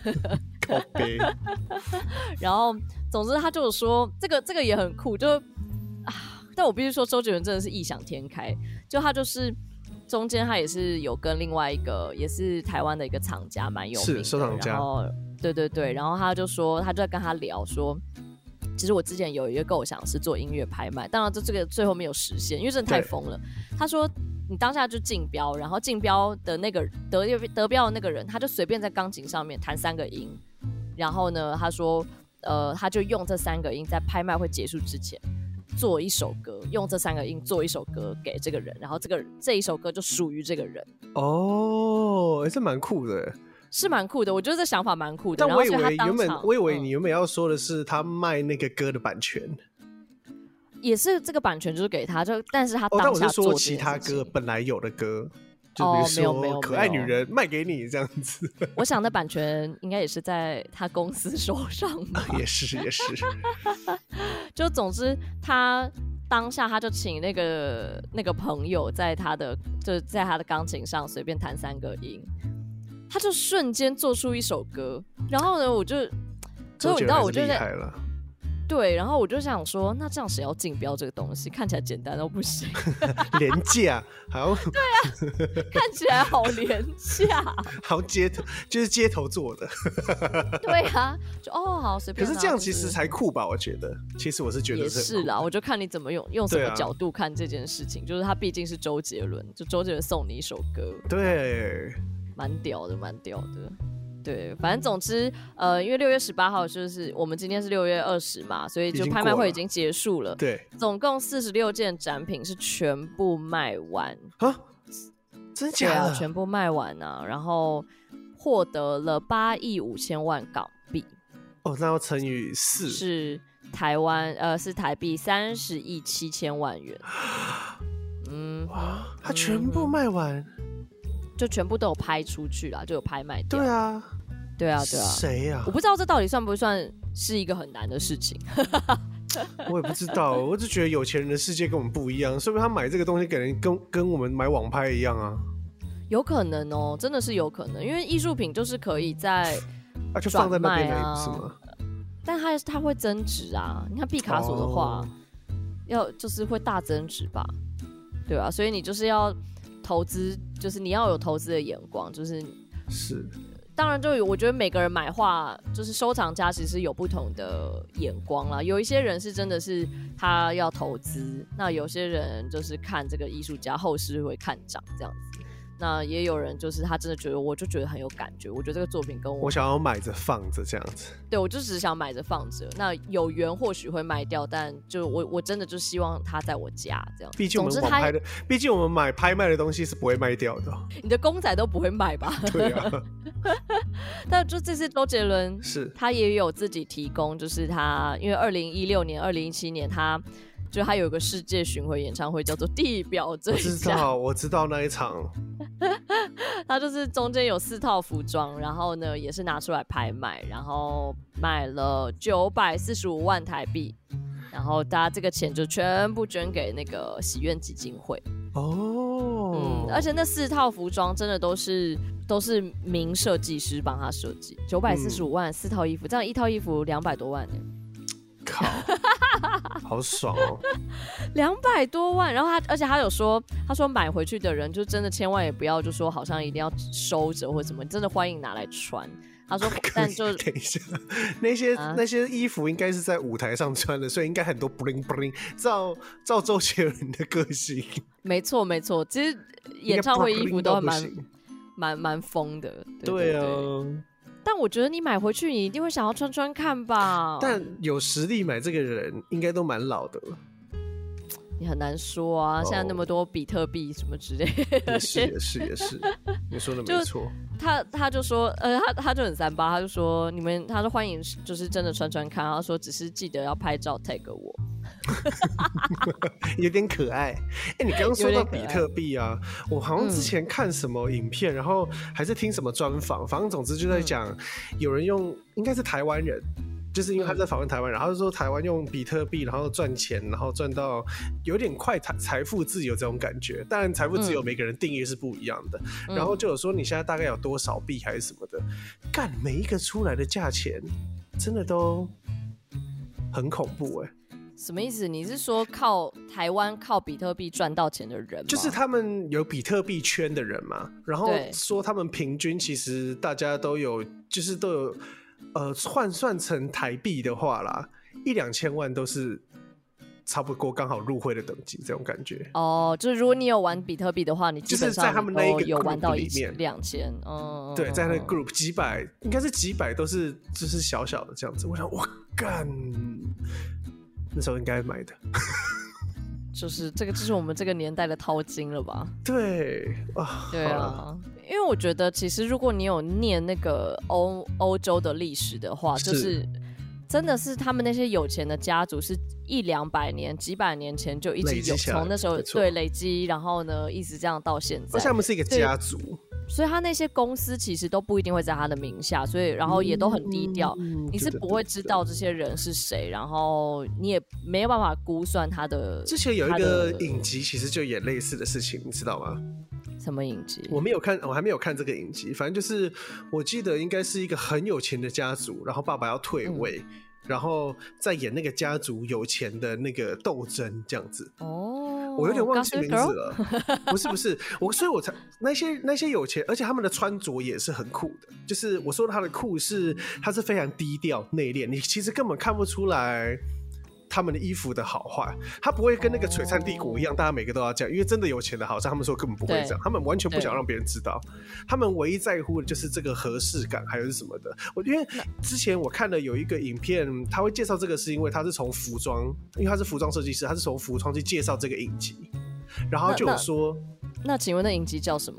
然后总之他就有说这个也很酷，就但我必须说周杰伦真的是异想天开，就他就是中间他也是有跟另外一个也是台湾的一个厂家蛮有名的， 是收藏家， 然后对，然后他就说他就在跟他聊说，其实我之前有一个构想是做音乐拍卖，当然这个最后没有实现，因为真的太疯了。他说你当下就竞标，然后竞标的那个得标的那个人，他就随便在钢琴上面弹3个音，然后呢，他说他就用这3个音在拍卖会结束之前做一首歌，用这3个音做一首歌给这个人，然后这一首歌就属于这个人。 哦，这蛮酷的。 是蛮酷的，我觉得这想法蛮酷的。 但我以为你原本要说的是他卖那个歌的版权， 也是这个版权就是给他，但是他当下做这件事情。但我是说其他歌本来有的歌，就比如说可爱女人卖给你这样子。 我想那版权应该也是在他公司手上吧。 也是。 就总之他当下他就请那个朋友在他的钢琴上随便弹3个音。他就瞬间做出一首歌，然后呢，我就你知道，我就厉害了。对，然后我就想说，那这样谁要竞标这个东西？看起来简单到不行， 廉价，好。 对啊，看起来好廉价， 好就是街头做的。 对啊，就好随便。 可是这样其实才酷吧？我觉得，其实我是觉得也是啦，我就看你怎么用什么角度看这件事情。就是他毕竟是周杰伦，就周杰伦送你一首歌， 对。 蛮屌的，对，反正总之，因为6月18号就是我们今天是6月20嘛，所以就拍卖会已经结束了。对，总共46件展品是全部卖完啊？真假的？ 全部卖完啊，然后获得了8亿5千万港币。 哦，那要乘以4， 是是台币30亿7千万元。 他全部卖完， 就全部都有拍出去啦，就有拍卖掉。对啊。 谁啊？ 我不知道这到底算不算是一个很难的事情。 我也不知道，我就觉得有钱人的世界跟我们不一样，说明他买这个东西可能跟我们买网拍一样啊。 有可能哦，真的是有可能，因为艺术品就是可以在就放在那边而已，是吗？ 但它会增值啊！你看毕卡索的话，就是会大增值吧，对吧？所以你就是要投资，就是你要有投资的眼光，就是。当然，我觉得每个人买画，就是收藏家其实有不同的眼光啦。有一些人是真的是他要投资，那有些人就是看这个艺术家后世会看涨这样子。那也有人就是他真的觉得，我就觉得很有感觉，我觉得这个作品跟我想要买着放着这样子。 对，我就只想买着放着。那有缘或许会卖掉，但就我真的就希望它在我家这样。 毕竟我们买拍卖的东西是不会卖掉的。 你的公仔都不会卖吧？ 对啊。 但就这次周杰伦他也有自己提供，就是他因为2016年、2017年他有个世界巡回演唱会，叫做《地表最强》。 我知道那一场。 他就是中间有4套服装，然后呢也是拿出来拍卖，然后卖了945万台币，然后大家这个钱就全部捐给那个喜愿基金会。而且那4套服装真的都是名设计师帮他设计，945万4套衣服，这样1套衣服200多万呢。 靠，好爽哦 ！200多万，然后而且他有说，他说买回去的人就真的千万也不要就说好像一定要收着或什么，真的欢迎拿来穿。他说，但就等一下，那些衣服应该是在舞台上穿的，所以应该很多 bling bling， 照周杰伦的个性。 没错，其实演唱会衣服都蛮疯的。 对啊。 但我觉得你买回去，你一定会想要穿穿看吧。 但有实力买这个人，应该都蛮老的了。 你很难说啊，现在那么多比特币什么之类的。 也是，你说的没错。 他就说，他就很38，他就说他说欢迎，就是真的穿穿看。他说只是记得要拍照 tag 我。 有点可爱。你刚刚说到比特币啊，我好像之前看什么影片，然后还是听什么专访，反正总之就在讲，有人应该是台湾人，就是因为他在访问台湾人，然后就说台湾用比特币然后赚钱，然后赚到有点快财富自由这种感觉。当然财富自由每个人定义是不一样的，然后就有说你现在大概有多少币还是什么的，干每一个出来的价钱真的都很恐怖什么意思？你是说台湾靠比特币赚到钱的人吗？ 就是他们有比特币圈的人嘛，然后说他们平均其实大家都有换算成台币的话啦，1-2千万都是差不多刚好入会的等级，这种感觉。 就是如果你有玩比特币的话，你基本上在他们那一个有玩到 1000-2000，对，在那个 group 几百，应该是几百都是就是小小的这样子。我想，哇干，那时候应该买的。 就是这个，就是我们这个年代的淘金了吧？ 对啊，因为我觉得其实如果你有念那个欧洲的历史的话，就是真的是他们那些有钱的家族是100-200年、几百年前就一直有，从那时候累积，然后呢一直这样到现在。 而且他们是一个家族。 所以他那些公司其实都不一定会在他的名下，所以然后也都很低调，你是不会知道这些人是谁，然后你也没有办法估算他的。 之前有一个影集，其实就演类似的事情，你知道吗？ 什么影集？ 我还没有看这个影集，反正就是我记得应该是一个很有钱的家族，然后爸爸要退位，然后再演那个家族有钱的那个斗争这样子。我有点忘记名字了。不是，所以我才那些有钱，而且他们的穿着也是很酷的。就是我说他的酷他是非常低调内敛，你其实根本看不出来他们的衣服的好坏，他不会跟那个璀璨帝国一样，大家每个都要这样，因为真的有钱的好像他们说根本不会这样，他们完全不想让别人知道，他们唯一在乎的就是这个合适感还有是什么的。因为之前我看了有一个影片，他会介绍这个是因为他是从服装，因为他是服装设计师，他是从服装去介绍这个影集，然后就有说， 那请问那影集叫什么？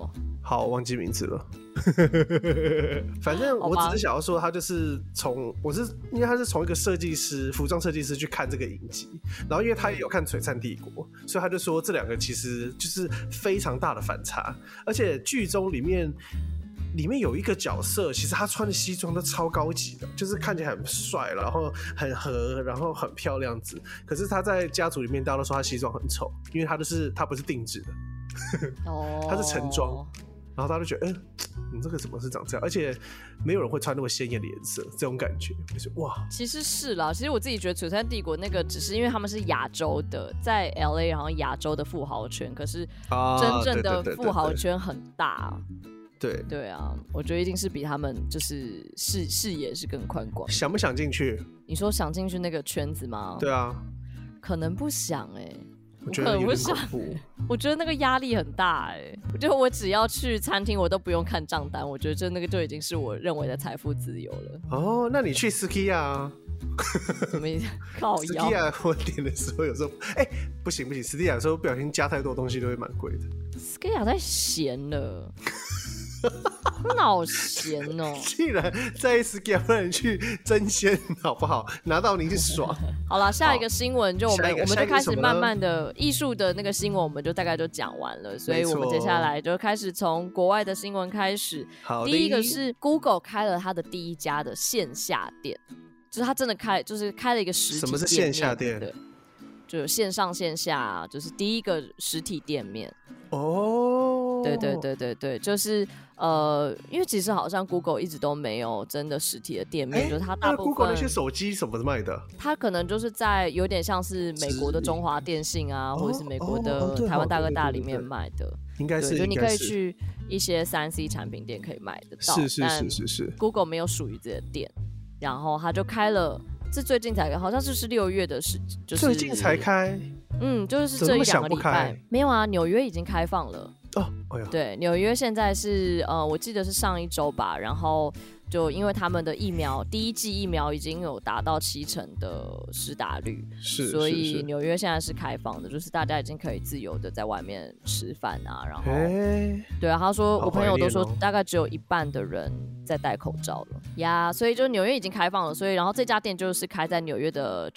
好，忘记名字了。反正我只是想要说，他就是因为他是从一个服装设计师去看这个影集，然后因为他也有看《璀璨帝国》，所以他就说这两个其实就是非常大的反差，而且剧中里面有一个角色，其实他穿的西装都超高级的，就是看起来很帅，然后很合，然后很漂亮子。可是他在家族里面，大家都说他西装很丑，因为他不是定制的，他是成装。然后大家就觉得，你这个怎么是长这样？而且没有人会穿那么鲜艳的颜色，这种感觉，就是哇。 其实是啦，其实我自己觉得璀璨帝国那个只是因为他们是亚洲的，在 LA 然后亚洲的富豪圈，可是真正的富豪圈很大。对啊，我觉得一定是比他们就是视野是更宽广。 想不想进去？ 你说想进去那个圈子吗？ 对啊， 可能不想我觉得有点恐怖。 我觉得那个压力很大我觉得我只要去餐厅，我都不用看账单，我觉得那个就已经是我认为的财富自由了。 哦，那你去 Skia 啊？ 什么意思？靠腰 Skia 我点的时候有时候，不行，Skia 有时候不小心加太多东西都会蛮贵的。 Skia 太咸了。好咸哦！ 既然在 Skia， 不然去争鲜好不好？拿到你爽。 好了，下一个新闻就我们就开始慢慢的艺术的那个新闻，我们就大概就讲完了，所以我们接下来就开始从国外的新闻开始。第一个是 Google 开了它的第一家的线下店，就是它真的开了一个实体店面。 什么是线下店？ 对，就线上线下，就是第一个实体店面。 哦， 对，就是因为其实好像 Google 一直都没有真的实体的店面，就是它大部分 Google 那些手机什么卖的， 它可能就是在有点像是美国的中华电信啊，或者是美国的台湾大哥大里面卖的， 应该是， 就你可以去一些3C 产品店可以买得到， 是 Google 没有属于自己的店，然后它就开了，是最近才开，好像就是6月的事，就是最近才开。 就是这1-2个礼拜，没有啊，纽约已经开放了。对，纽约现在是我记得是上一周吧，然后就因为他们的第一剂疫苗已经有达到70%的施打率，所以纽约现在是开放的，就是大家已经可以自由的在外面吃饭啊，然后对啊，他说我朋友都说大概只有1半的人在戴口罩了呀，所以就纽约已经开放了，所以然后这家店就是开在纽约的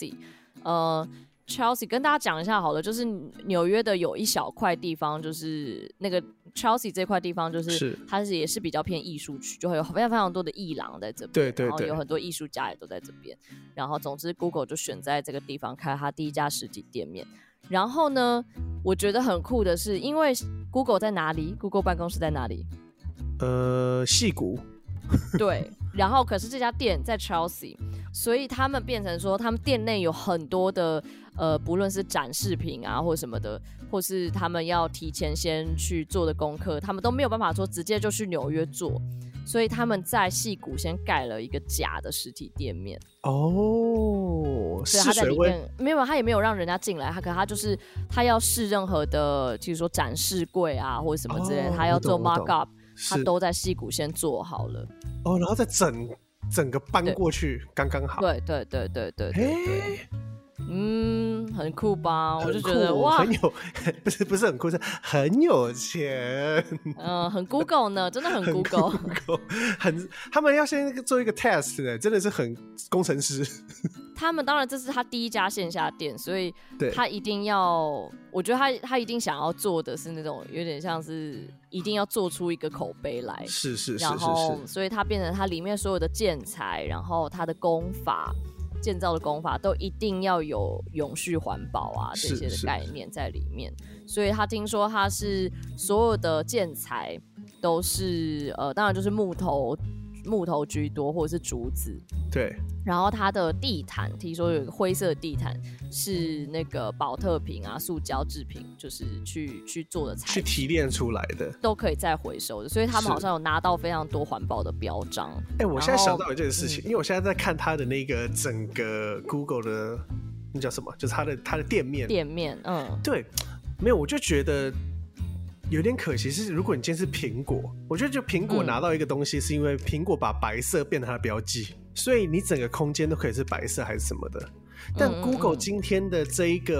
Chelsea。Chelsea 跟大家讲一下好了，就是纽约的有一小块地方，就是那个 Chelsea 这块地方，就是它也是比较偏艺术区，就会有非常非常多的艺廊在这边， 对， 然后有很多艺术家也都在这边。然后总之 Google 就选在这个地方开它第一家实体店面。然后呢，我觉得很酷的是，因为 Google 在哪里 ？Google 办公室在哪里？ 矽谷。 对，然后可是这家店在 Chelsea， 所以他们变成说，他们店内有很多的不论是展示品啊或什么的，或是他们要提前先去做的功课，他们都没有办法说直接就去纽约做，所以他们在矽谷先盖了一个假的实体店面。 试水温没有，他也没有让人家进来，他就是他要试任何的，譬如说展示柜啊或者什么之类的，他要做 mock up。他都在矽谷先做好了然后再整个搬过去刚刚好。 对，很酷吧？我就觉得哇， 很有，不是很酷，是很有钱。 很 Google 呢，真的很 Google， 他们要先做一个 test 呢，真的是很工程师。 他们当然这是他第一家线下店，所以他一定要，我觉得他一定想要做的是那种有点像是一定要做出一个口碑来， 是， 然后所以它变成它里面所有的建材，然后它的工法。建造的工法都一定要有永续环保啊这些的概念在里面，所以他听说他是所有的建材都是当然就是木头居多或者是竹子， 对。 然后它的地毯，听说有一个灰色的地毯是那个保特瓶啊、塑胶制品，就是去做的材质， 去提炼出来的， 都可以再回收的，所以他们好像有拿到非常多环保的标章。 我现在想到一件事情，因为我现在在看它的那个整个 Google 的那叫什么，就是它的店面，对，没有，我就觉得。有点可惜是，如果你今天是苹果，我觉得就苹果拿到一个东西，是因为苹果把白色变成它的标记，所以你整个空间都可以是白色还是什么的。但 Google 今天的这一个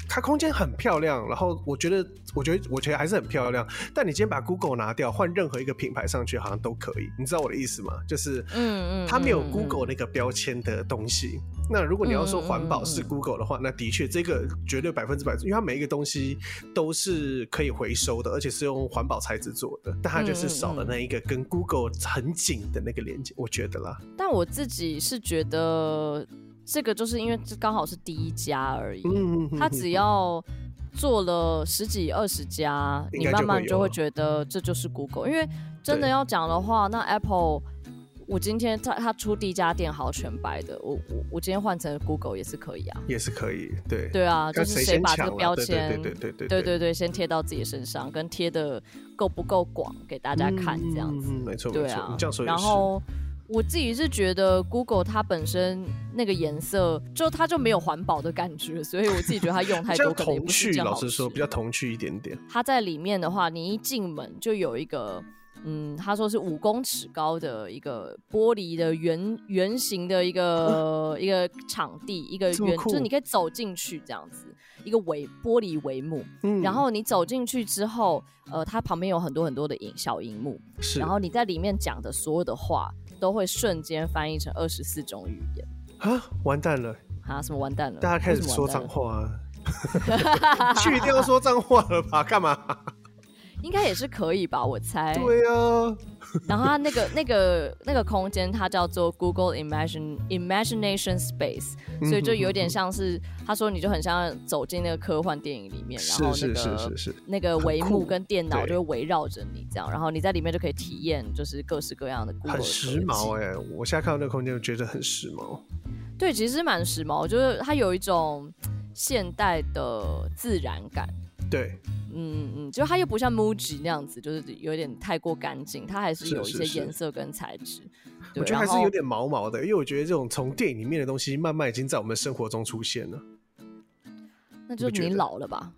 它空间很漂亮，然后我觉得还是很漂亮。但你今天把 Google 拿掉，换任何一个品牌上去，好像都可以。你知道我的意思吗？就是它没有 Google 那个标签的东西。那如果你要说环保是 Google 的话，那的确这个绝对100%，因为它每一个东西都是可以回收的，而且是用环保材质做的。但它就是少了那一个跟 Google 很紧的那个连接，我觉得啦。 但我自己是觉得。这个就是因为这刚好是第一家而已，他只要做了10几20家，你慢慢就会觉得这就是 Google。因为真的要讲的话，那 Apple， 我今天他出第一家店好全白的，我今天换成 Google 也是可以啊， 也是可以，对对啊，就是谁把这个标签， 对， 先贴到自己身上，跟贴的够不够广给大家看这样子， 没错， 对啊， 你这样说也是。 然后我自己是觉得 Google 它本身那个颜色它就没有环保的感觉，所以我自己觉得它用太多可能也不是这样好吃。 老实说比较童趣一点点。 它在里面的话，你一进门就有一个他说是5公尺高的一个玻璃的圆形的一个场地，一个就是你可以走进去这样子，一个玻璃帷幕，然后你走进去之后，它旁边有很多很多的小萤幕，然后你在里面讲的所有的话都会瞬间翻译成24种语言啊！完蛋了啊！什么完蛋了？ 大家开始说脏话啊！去一定要说脏话了吧？干嘛？ 应该也是可以吧，我猜。 对啊。 然后它那个空间，它叫做 Google Imagination Space，所以就有点像是他说你就很像走进那个科幻电影里面，然后那个帷幕跟电脑就会围绕着你这样，然后你在里面就可以体验就是各式各样的 Google 的科技。 很时髦哎！我现在看到那个空间，我觉得很时髦。 对，其实蛮时髦，就是它有一种现代的自然感。 对， 就它又不像 Muji 那样子，就是有点太过干净，它还是有一些颜色跟材质。 我觉得还是有点毛毛的，因为我觉得这种从电影里面的东西，慢慢已经在我们生活中出现了。 那就是你老了吧？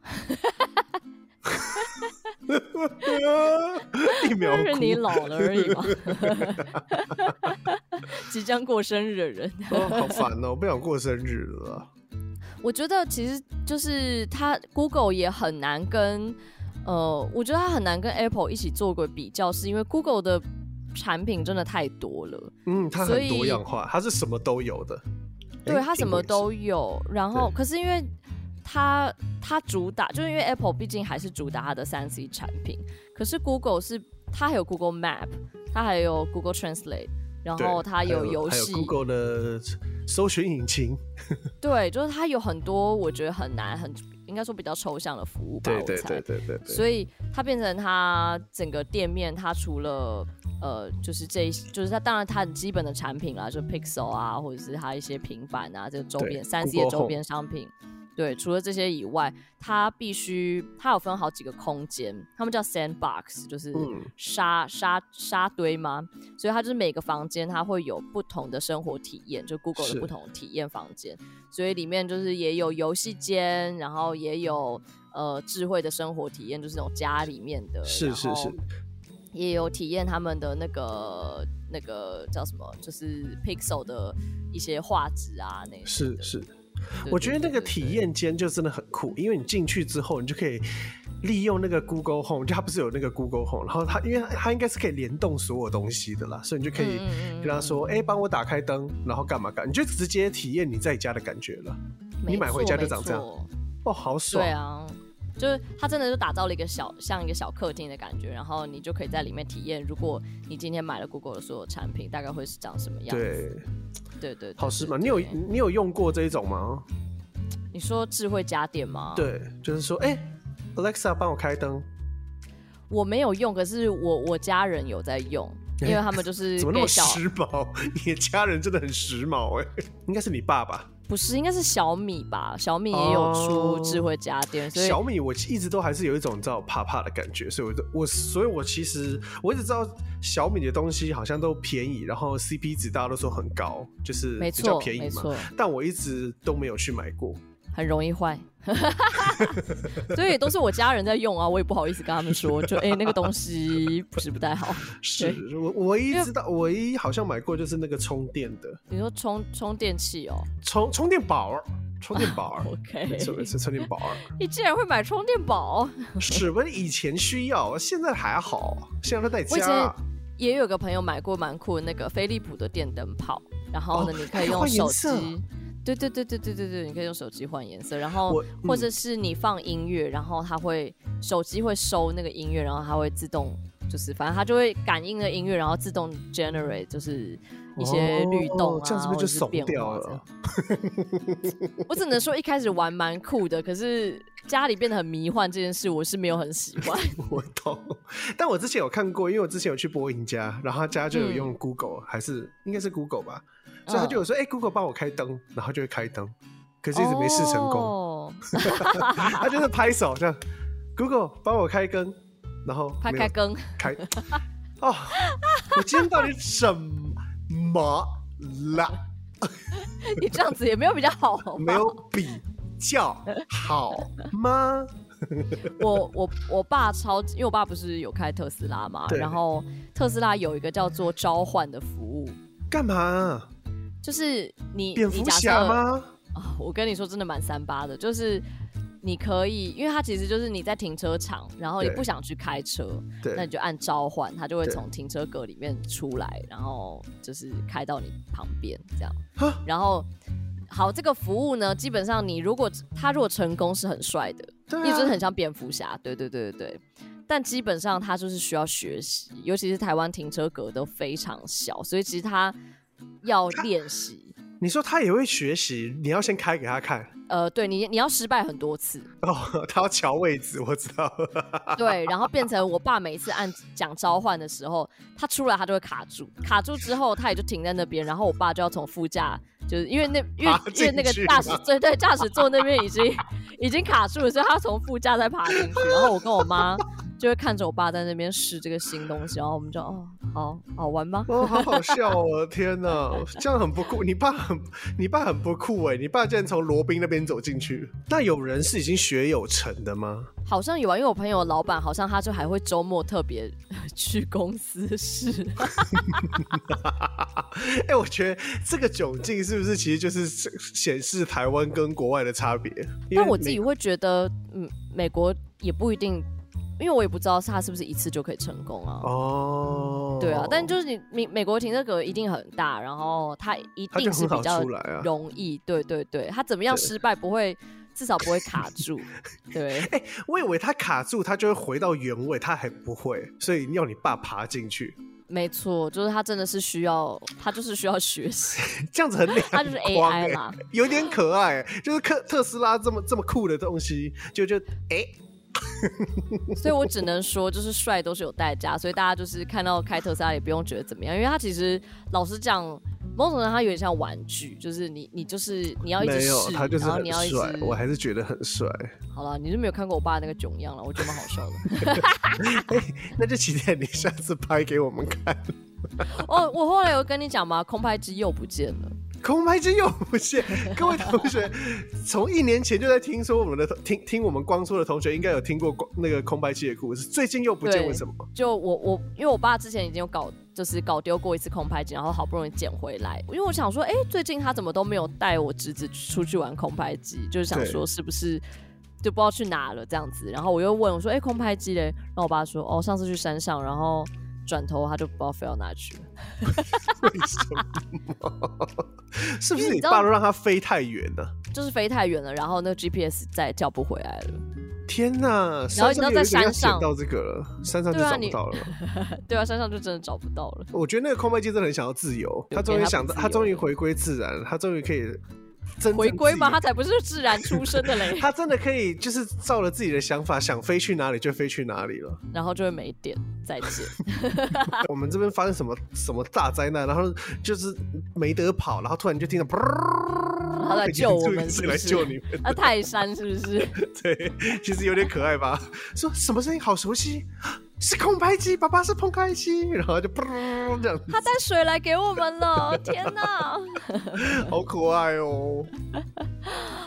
一秒哭， 是你老了而已嘛。即将过生日的人， 好烦哦！我不想过生日了。 我觉得其实就是Google 也很难跟我觉得它很难跟 Apple 一起做个比较，是因为 Google 的产品真的太多了。 它很多样化，它是什么都有的。 对，它什么都有。然后，可是因为它主打，就是因为 Apple 毕竟还是主打它的3C 产品，可是 Google 它还有 Google Map， 它还有 Google Translate。然后它有游戏， 还有 Google 的搜寻引擎。 对，就是它有很多我觉得很难应该说比较抽象的服务吧。 对。 所以它变成它整个店面，它除了就是它当然它很基本的产品啦，就 Pixel 啊，或者是它一些平板啊，这个周边3C 的周边商品。对，除了这些以外，它有分好几个空间，他们叫 sandbox， 就是沙堆嘛，所以它就是每个房间它会有不同的生活体验，就 Google 的不同的体验房间，所以里面就是也有游戏间，然后也有智慧的生活体验，就是那种家里面的， 是， 也有体验他们的那个叫什么，就是 Pixel 的一些画质啊，那些是。我觉得那个体验间就真的很酷，因为你进去之后，你就可以利用那个 Google Home， 就它不是有那个 Google Home， 然后因为它应该是可以联动所有东西的啦，所以你就可以跟他说，帮我打开灯，然后干嘛，你就直接体验你在家的感觉了。你买回家就长这样，好爽。 对啊，就是它真的就打造了像一个小客厅的感觉，然后你就可以在里面体验，如果你今天买了 Google 的所有产品，大概会是长什么样子。对，好时髦。你有用过这一种吗？ 你说智慧家电吗？ 对，就是说Alexa 帮我开灯。 我没有用，可是我家人有在用，因为他们就是怎么那么时髦？你的家人真的很时髦应该是你爸爸。 不是，应该是小米吧？小米也有出智慧家电，所以小米我一直都还是有一种你知道怕怕的感觉，所以我其实我一直知道小米的东西好像都便宜，然后 CP 值大家都说很高，就是比较便宜嘛。但我一直都没有去买过。 很容易坏。所以都是我家人在用啊，我也不好意思跟他们说，就那个东西不太好。 是我唯一知道，唯一好像买过就是那个充电的。 你说充电器哦？ 充电宝。充电宝 ，OK， 是充电宝。 你竟然会买充电宝？ 是，我以前需要，现在还好，现在都在家。 我以前也有个朋友买过蛮酷的那个飞利浦的电灯泡，然后呢，你可以用手机。对，你可以用手机换颜色，然后或者是你放音乐，然后手机会收那个音乐，然后它会自动，就是反正它就会感应的音乐，然后自动 generate 就是一些律动啊， 这样是不是就怂掉了？我只能说一开始玩蛮酷的，可是家里变得很迷幻这件事，我是没有很喜欢。 我懂，但我之前有看过，因为我之前有去播音家，然后他家就有用 Google，还是应该是 Google 吧。所以他就有说Google 帮我开灯，然后就会开灯，可是一直没试成功。他就是拍手这样 ，Google 帮我开灯，然后开灯开。哦，我今天到底什么了？ 你这样子也没有比较好， 没有比较好吗？ 我爸因为我爸不是有开特斯拉嘛，然后特斯拉有一个叫做召唤的服务， 干嘛？ 就是你蝙蝠侠吗？ 我跟你说，真的蛮3八的，就是你可以，因为它其实就是你在停车场，然后你不想去开车，那你就按召唤，它就会从停车格里面出来，然后就是开到你旁边这样。然后好，这个服务呢，基本上他如果成功是很帅的，因为真的很像蝙蝠侠，对。但基本上他就是需要学习，尤其是台湾停车格都非常小，所以其实他要练习。 你说他也会学习，你要先开给他看。 对，你要失败很多次。 他要瞧位置，我知道。 对，然后变成我爸每一次讲召唤的时候，他出来他就会卡住，卡住之后他也就停在那边，然后我爸就要从副驾，就是因为那个驾驶对驾驶座那边已经卡住了，所以他从副驾再爬进去，然后我跟我妈就会看着我爸在那边试这个新东西，然后我们就好玩吗？ 好好笑哦！天哪，这样很不酷。你爸很不酷哎，你爸竟然从罗宾那边走进去。那有人是已经学有成的吗？ 好像有啊，因为我朋友老板好像他就还会周末特别去公司试。 我觉得这个窘境是不是其实就是显示台湾跟国外的差别？ 但我自己会觉得，美国也不一定。因为我也不知道他是不是一次就可以成功啊。对啊，但就是美国停车格一定很大，然后它一定是比较容易。对，他怎么样失败不会，至少不会卡住。对， 我以为他卡住，他就会回到原位，他还不会，所以要你爸爬进去。 没错，就是他真的是他就是需要学习， 这样子很两光， 他就是 AI 啦， 有点可爱，就是特斯拉这么酷的东西，就所以我只能说，就是帅都是有代价，所以大家就是看到开特斯拉也不用觉得怎么样，因为他其实老实讲，某种程度他有点像玩具，就是你要一直试， 他就是很帅， 我还是觉得很帅。 好了，你是没有看过我爸那个囧样了，我觉得蛮好笑的。 那就期待你下次拍给我们看。 我后来有跟你讲吗？空拍机又不见了。 空拍机又不见，各位同学，从1年前就在听说听我们光说的同学应该有听过那个空拍机的故事，最近又不见，为什么？ 就因为我爸之前已经有搞丢过一次空拍机，然后好不容易捡回来，因为我想说，最近他怎么都没有带我侄子出去玩空拍机，就是想说是不是就不知道去哪了这样子，然后我又问我说，空拍机嘞？然后我爸说，上次去山上，然后转头他就不知道飞到哪去了。 为什么？是不是你爸都让他飞太远了？ 就是飞太远了，然后那个 GPS 再叫不回来了。 天哪！ 然后你知道在山上到这个了，山上就找不到了。 对啊，山上就真的找不到了。 我觉得那个空拍机真的很想要自由，他终于回归自然，他终于可以。 回归吗？他才不是自然出生的嘞！ 他真的可以，就是照了自己的想法，想飞去哪里就飞去哪里了， 然后就会没电，再见。 我们这边发生什么大灾难，然后就是没得跑，然后突然就听到， 他来救我们是不是？ 来救你们。 泰山是不是？ 对，其实有点可爱吧？说什么声音好熟悉？是空拍机，爸爸是空拍机，然后就噗这样子。 他带水来给我们了，天哪， 好可爱哦！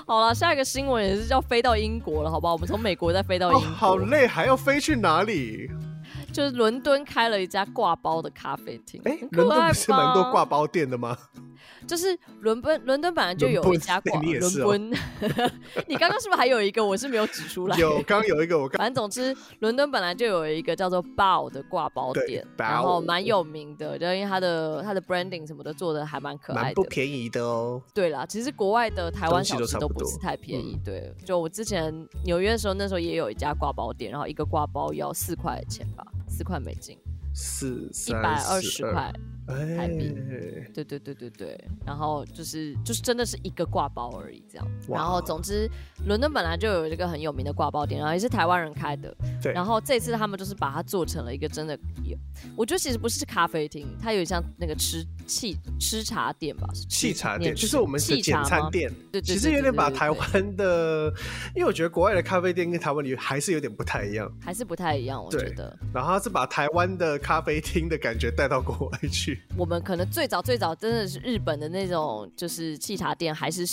好了，下一个新闻也是要飞到英国了，好不好？我们从美国再飞到英国， 好累，还要飞去哪里？ 就是伦敦开了一家挂包的咖啡厅。 伦敦不是蛮多挂包店的吗？ 就是伦敦本来就有一家伦敦，你刚刚是不是还有一个我是没有指出来？ 有，刚刚有一个反正总之，伦敦本来就有一个叫做 Bao 的挂包店，然后蛮有名的，就因为它的 branding 什么的做的还蛮可爱的， 蛮不便宜的哦。 对啦，其实国外的台湾小吃都不是太便宜。对，就我之前纽约的时候，那时候也有一家挂包店，然后一个挂包要4块钱吧，4块美金，120块。台币，对，然后就是真的是一个挂包而已这样。然后总之，伦敦本来就有一个很有名的挂包店，然后也是台湾人开的。 对。 然后这次他们就是把它做成了一个真的，我觉得其实不是咖啡厅，它有点像那个吃茶店吧？ 沏茶店就是我们的简餐店。对，其实有点把台湾的，因为我觉得国外的咖啡店跟台湾里还是有点不太一样， 我觉得。 然后他是把台湾的咖啡厅的感觉带到国外去。 我们可能最早真的是日本的那种，就是沏茶店，还是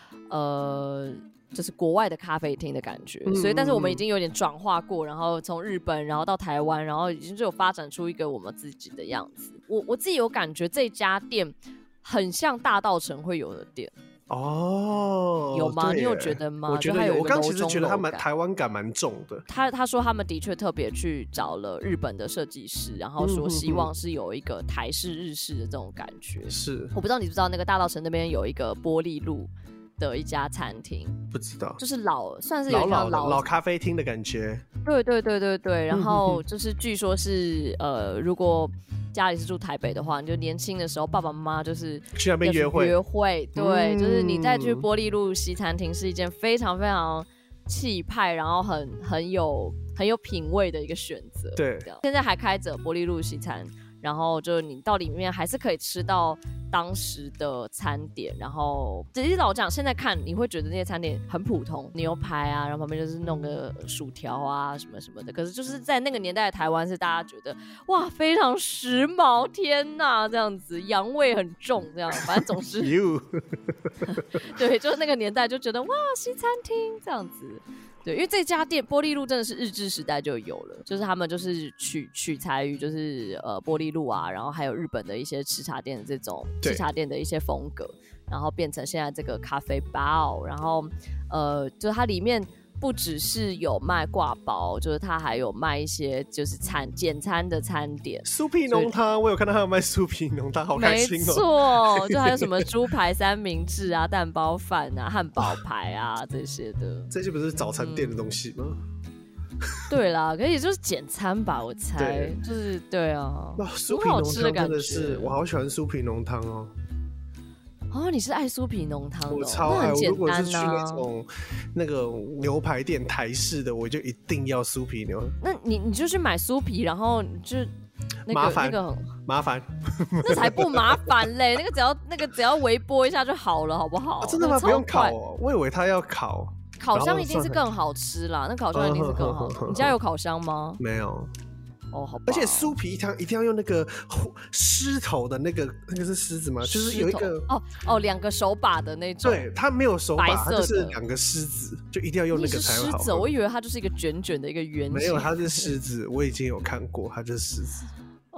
就是国外的咖啡厅的感觉。所以，但是我们已经有点转化过，然后从日本，然后到台湾，然后已经就有发展出一个我们自己的样子。我自己有感觉这家店很像大稻埕会有的店。 哦， 有吗？你有觉得吗？ 我觉得有。我刚其实觉得他们台湾感蛮重的。 他说他们的确特别去找了日本的设计师，然后说希望是有一个台式日式的这种感觉。 是， 我不知道你知不知道那个大稻埕那边有一个玻璃路的一家餐厅。 不知道， 就是算是有点老咖啡厅的感觉。 对，然后就是据说是如果家里是住台北的话，你就年轻的时候爸爸妈妈就是去那边约会， 对，就是你再去玻璃路西餐厅是一件非常非常气派，然后很有品味的一个选择。 对， 现在还开着玻璃路西餐，然后就你到里面还是可以吃到当时的餐点，然后其实老讲现在看你会觉得那些餐点很普通，牛排啊，然后旁边就是弄个薯条啊什么什么的，可是就是在那个年代的台湾是大家觉得哇非常时髦，天哪这样子，洋味很重这样，反正总是对，就是那个年代就觉得哇西餐厅这样子。对，因为这家店玻璃路真的是日治时代就有了，就是他们就是取材于就是玻璃路啊，然后还有日本的一些吃茶店的这种吃茶店的一些风格，然后变成现在这个咖啡包，然后就是它里面不只是有卖挂包，就是它还有卖一些就是简餐的餐点， 酥皮浓汤，我有看到他有卖酥皮浓汤，好开心哦！ 没错，就还有什么猪排三明治啊、蛋包饭啊、汉堡排啊这些的， 这些不是早餐店的东西吗？ 对啦，可是也就是简餐吧，我猜，就是对啊， 酥皮浓汤真的是，我好喜欢酥皮浓汤哦。 哦，你是爱酥皮浓汤的， 我超爱。 我如果是去那种那个牛排店台式的，我就一定要酥皮牛。 那你就去买酥皮，然后就麻烦， 那才不麻烦嘞，那个只要微波一下就好了，好不好？ 真的吗？不用烤哦，我以为它要烤。 烤箱一定是更好吃啦，那烤箱一定是更好。你家有烤箱吗？ 没有。 哦，好吧。 而且酥皮汤一定要用那个狮头的那个是狮子吗？就是有一个 2个手把的那种。 对，它没有手把，它就是2个狮子，就一定要用那个才好。 狮子，我以为它就是一个卷卷的一个圆形。 没有，它是狮子，我已经有看过，它就是狮子。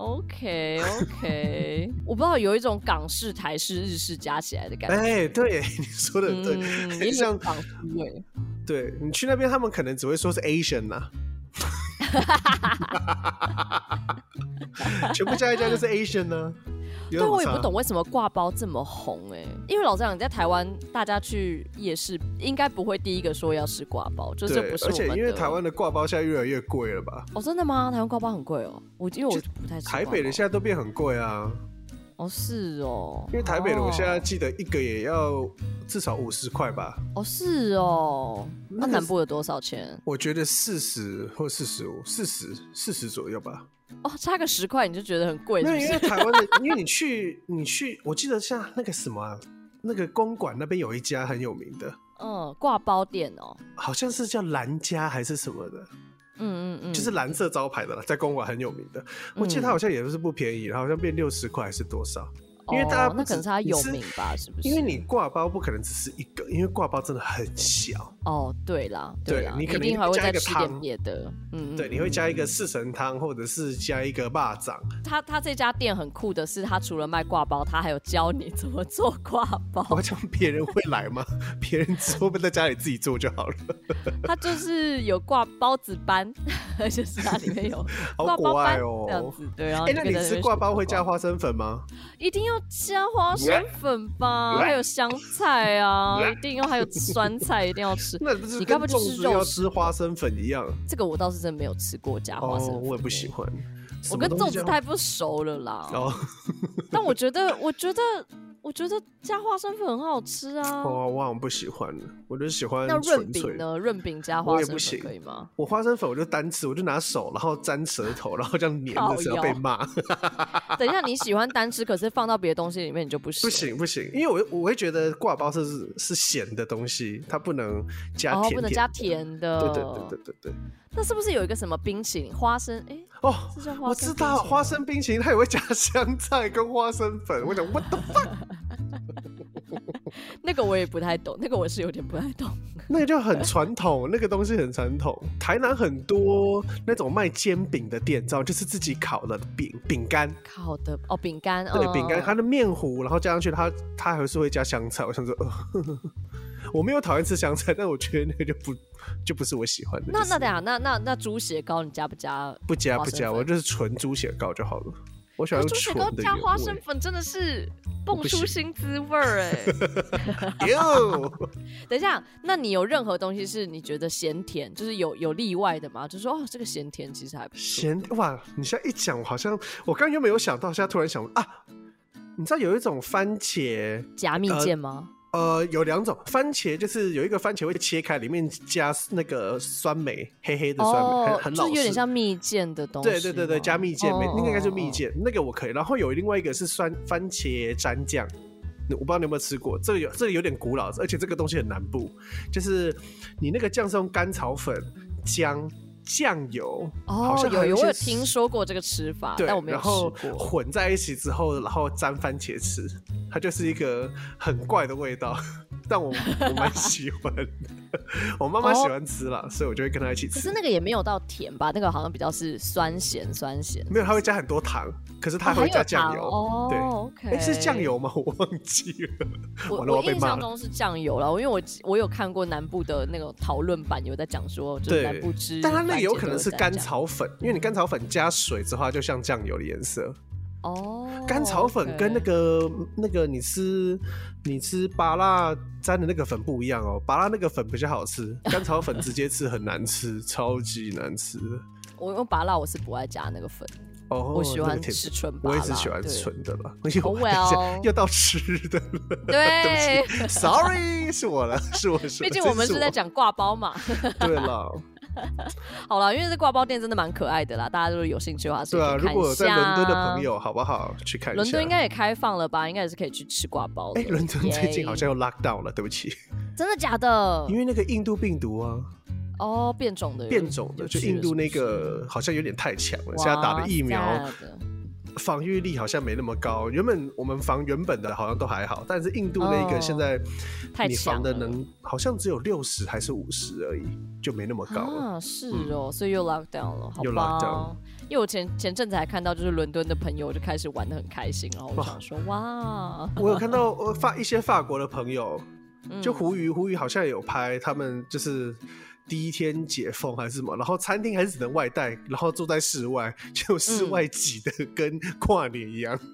OK， 我不知道有一种港式、台式、日式加起来的感觉。 哎，对，你说的对， 很像港式味。 对，你去那边，他们可能只会说是 Asian 呐。全部加一加就是 Asian 呢。 对，我也不懂为什么挂包这么红因为老实讲，你在台湾，大家去夜市应该不会第一个说要吃挂包，就是这不是我们的。 而且因为台湾的挂包现在越来越贵了吧？ 哦，真的吗？台湾挂包很贵哦，因为我不太吃。 台北的现在都变很贵啊。 哦，是哦。 因为台北的我现在记得一个也要至少50块吧。 哦，是哦。那南部有多少钱？ 我觉得40或45，40左右吧。 哦，差个10块你就觉得很贵？ 没有，因为台湾的，因为你去，我记得像那个什么那个公馆那边有一家很有名的， 挂包店哦， 好像是叫蓝家还是什么的。就是蓝色招牌的啦，在公馆很有名的。我记得它好像也是不便宜，好像变60块还是多少。 因为大家那可能是他有名吧，是不是？ 因为你挂包不可能只是一个，因为挂包真的很小。 对啦，对啦， 你可能一定还会再吃点别的。 对，你会加一个四神汤，或者是加一个肉粽。 他这家店很酷的是，他除了卖挂包，他还有教你怎么做挂包。 我讲别人会来吗？别人会不会在家里自己做就好了？ 他就是有挂包子班，就是它里面有挂包班这样子。对，然后那你吃挂包会加花生粉吗？ 一定要加花生粉吧，还有香菜啊，一定要，还有酸菜一定要吃。 那不是跟粽子要吃花生粉一样？ 这个我倒是真没有吃过加花生粉， 我也不喜欢。 我跟粽子太不熟了啦。但我觉得加花生粉很好吃啊。 我好像不喜欢，我就喜欢那润饼呢？润饼加花生粉可以吗？ 我花生粉我就单吃，我就拿手然后沾舌头，然后这样黏着，是要被骂。 等一下，你喜欢单吃，可是放到别的东西里面你就不行。 不行，因为我会觉得挂包是咸的东西，它不能加甜， 不能加甜的。 对。 那是不是有一个什么冰淇淋花生？ 我知道花生冰淇淋，它也会加香菜跟花生粉。我讲 what the fuck？ 那个我也不太懂，那个我是有点不太懂。 那个就很传统，那个东西很传统。台南很多那种卖煎饼的店，知道就是自己烤的饼干， 烤的饼干， 对，饼干，它的面糊，然后加上去，它还是会加香菜。我想说，我没有讨厌吃香菜，但我觉得那个就不是我喜欢的。 那等下，那猪血糕你加不加？ 不加，我就是纯猪血糕就好了。我喜欢猪血糕加花生粉，真的是蹦出新滋味哎！等一下，那你有任何东西是你觉得咸甜，就是有例外的吗？就是说这个咸甜其实还不错。 哇！你现在一讲，我刚刚原本有想到，现在突然想啊，你知道有一种番茄夹蜜饯吗？ 有2种番茄，就是有一个番茄会切开，里面加那个酸梅，黑黑的酸梅，很老实， 就是有点像蜜饯的东西。 对，加蜜饯，那个应该是蜜饯，那个我可以。然后有另外一个是番茄蘸酱，我不知道你有没有吃过，这个有点古老，而且这个东西很南部，就是你那个酱是用甘草粉、酱油，好像我有听说过这个吃法，但我没有吃过。 然后混在一起之后，然后沾番茄吃，它就是一个很怪的味道，但我蛮喜欢的。我妈妈喜欢吃啦，所以我就会跟她一起吃。 可是那个也没有到甜吧？那个好像比较是酸咸。 没有，它会加很多糖，可是它还会加酱油。对 ，OK， 是酱油吗？我忘记了。 我印象中是酱油了，因为我有看过南部的那个讨论版，有在讲说，就是南部吃， 但它那个有可能是甘草粉，因为你甘草粉加水之后，它就像酱油的颜色。甘草粉跟那个你吃芭乐沾的那个粉不一样哦，芭乐那个粉比较好吃，甘草粉直接吃很难吃，超级难吃。 我用芭乐我是不爱加那个粉。我喜欢吃纯芭乐， 我也是喜欢纯的了。又到吃的了， 对 ，sorry， 是我了，是我。 毕竟我们是在讲挂包嘛。 对了。 好了，因为这挂包店真的蛮可爱的啦，大家如果有兴趣的话， 对啊，如果有在伦敦的朋友，好不好去看一下？ 伦敦应该也开放了吧？应该也是可以去吃挂包的。 伦敦最近好像又 lock down 了，对不起。 真的假的？ 因为那个印度病毒啊。 变种的， 就印度那个好像有点太强了，现在打的疫苗防御力好像没那么高。我们防原本的好像都还好，但是印度那个现在你防的好像只有60还是50而已，就没那么高了。 是哦，所以又 lock down 了，好吧？又 lock down。因为我前阵子还看到，就是伦敦的朋友就开始玩得很开心，然后我想说，哇！ 我有看到一些法国的朋友，就胡宇好像有拍，他们就是第一天解封还是什么，然后餐厅还是只能外带，然后坐在室外，就室外挤的跟跨年一样，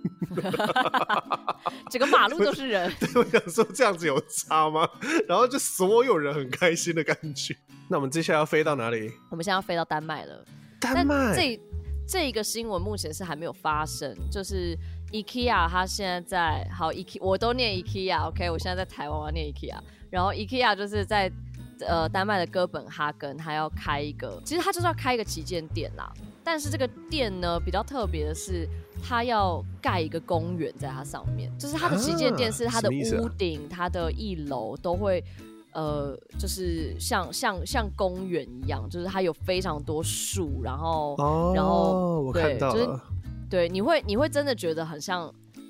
整个马路都是人。 对，我想说这样子有差吗？然后就所有人很开心的感觉。那我们接下来要飞到哪里？ 我们现在要飞到丹麦了。 丹麦这一个新闻目前是还没有发生，就是 IKEA 它现在我都念 IKEA，OK， 我现在在台湾我要念 IKEA， 然后 IKEA 就是在丹麦的哥本哈根，他要开一个，其实他就是要开一个旗舰店啦。但是这个店呢比较特别的是，他要盖一个公园在它上面，就是他的旗舰店是它的屋顶、它的1楼都会。就是像公园一样，就是它有非常多树，然后我看到了， 就是对，你会真的觉得很像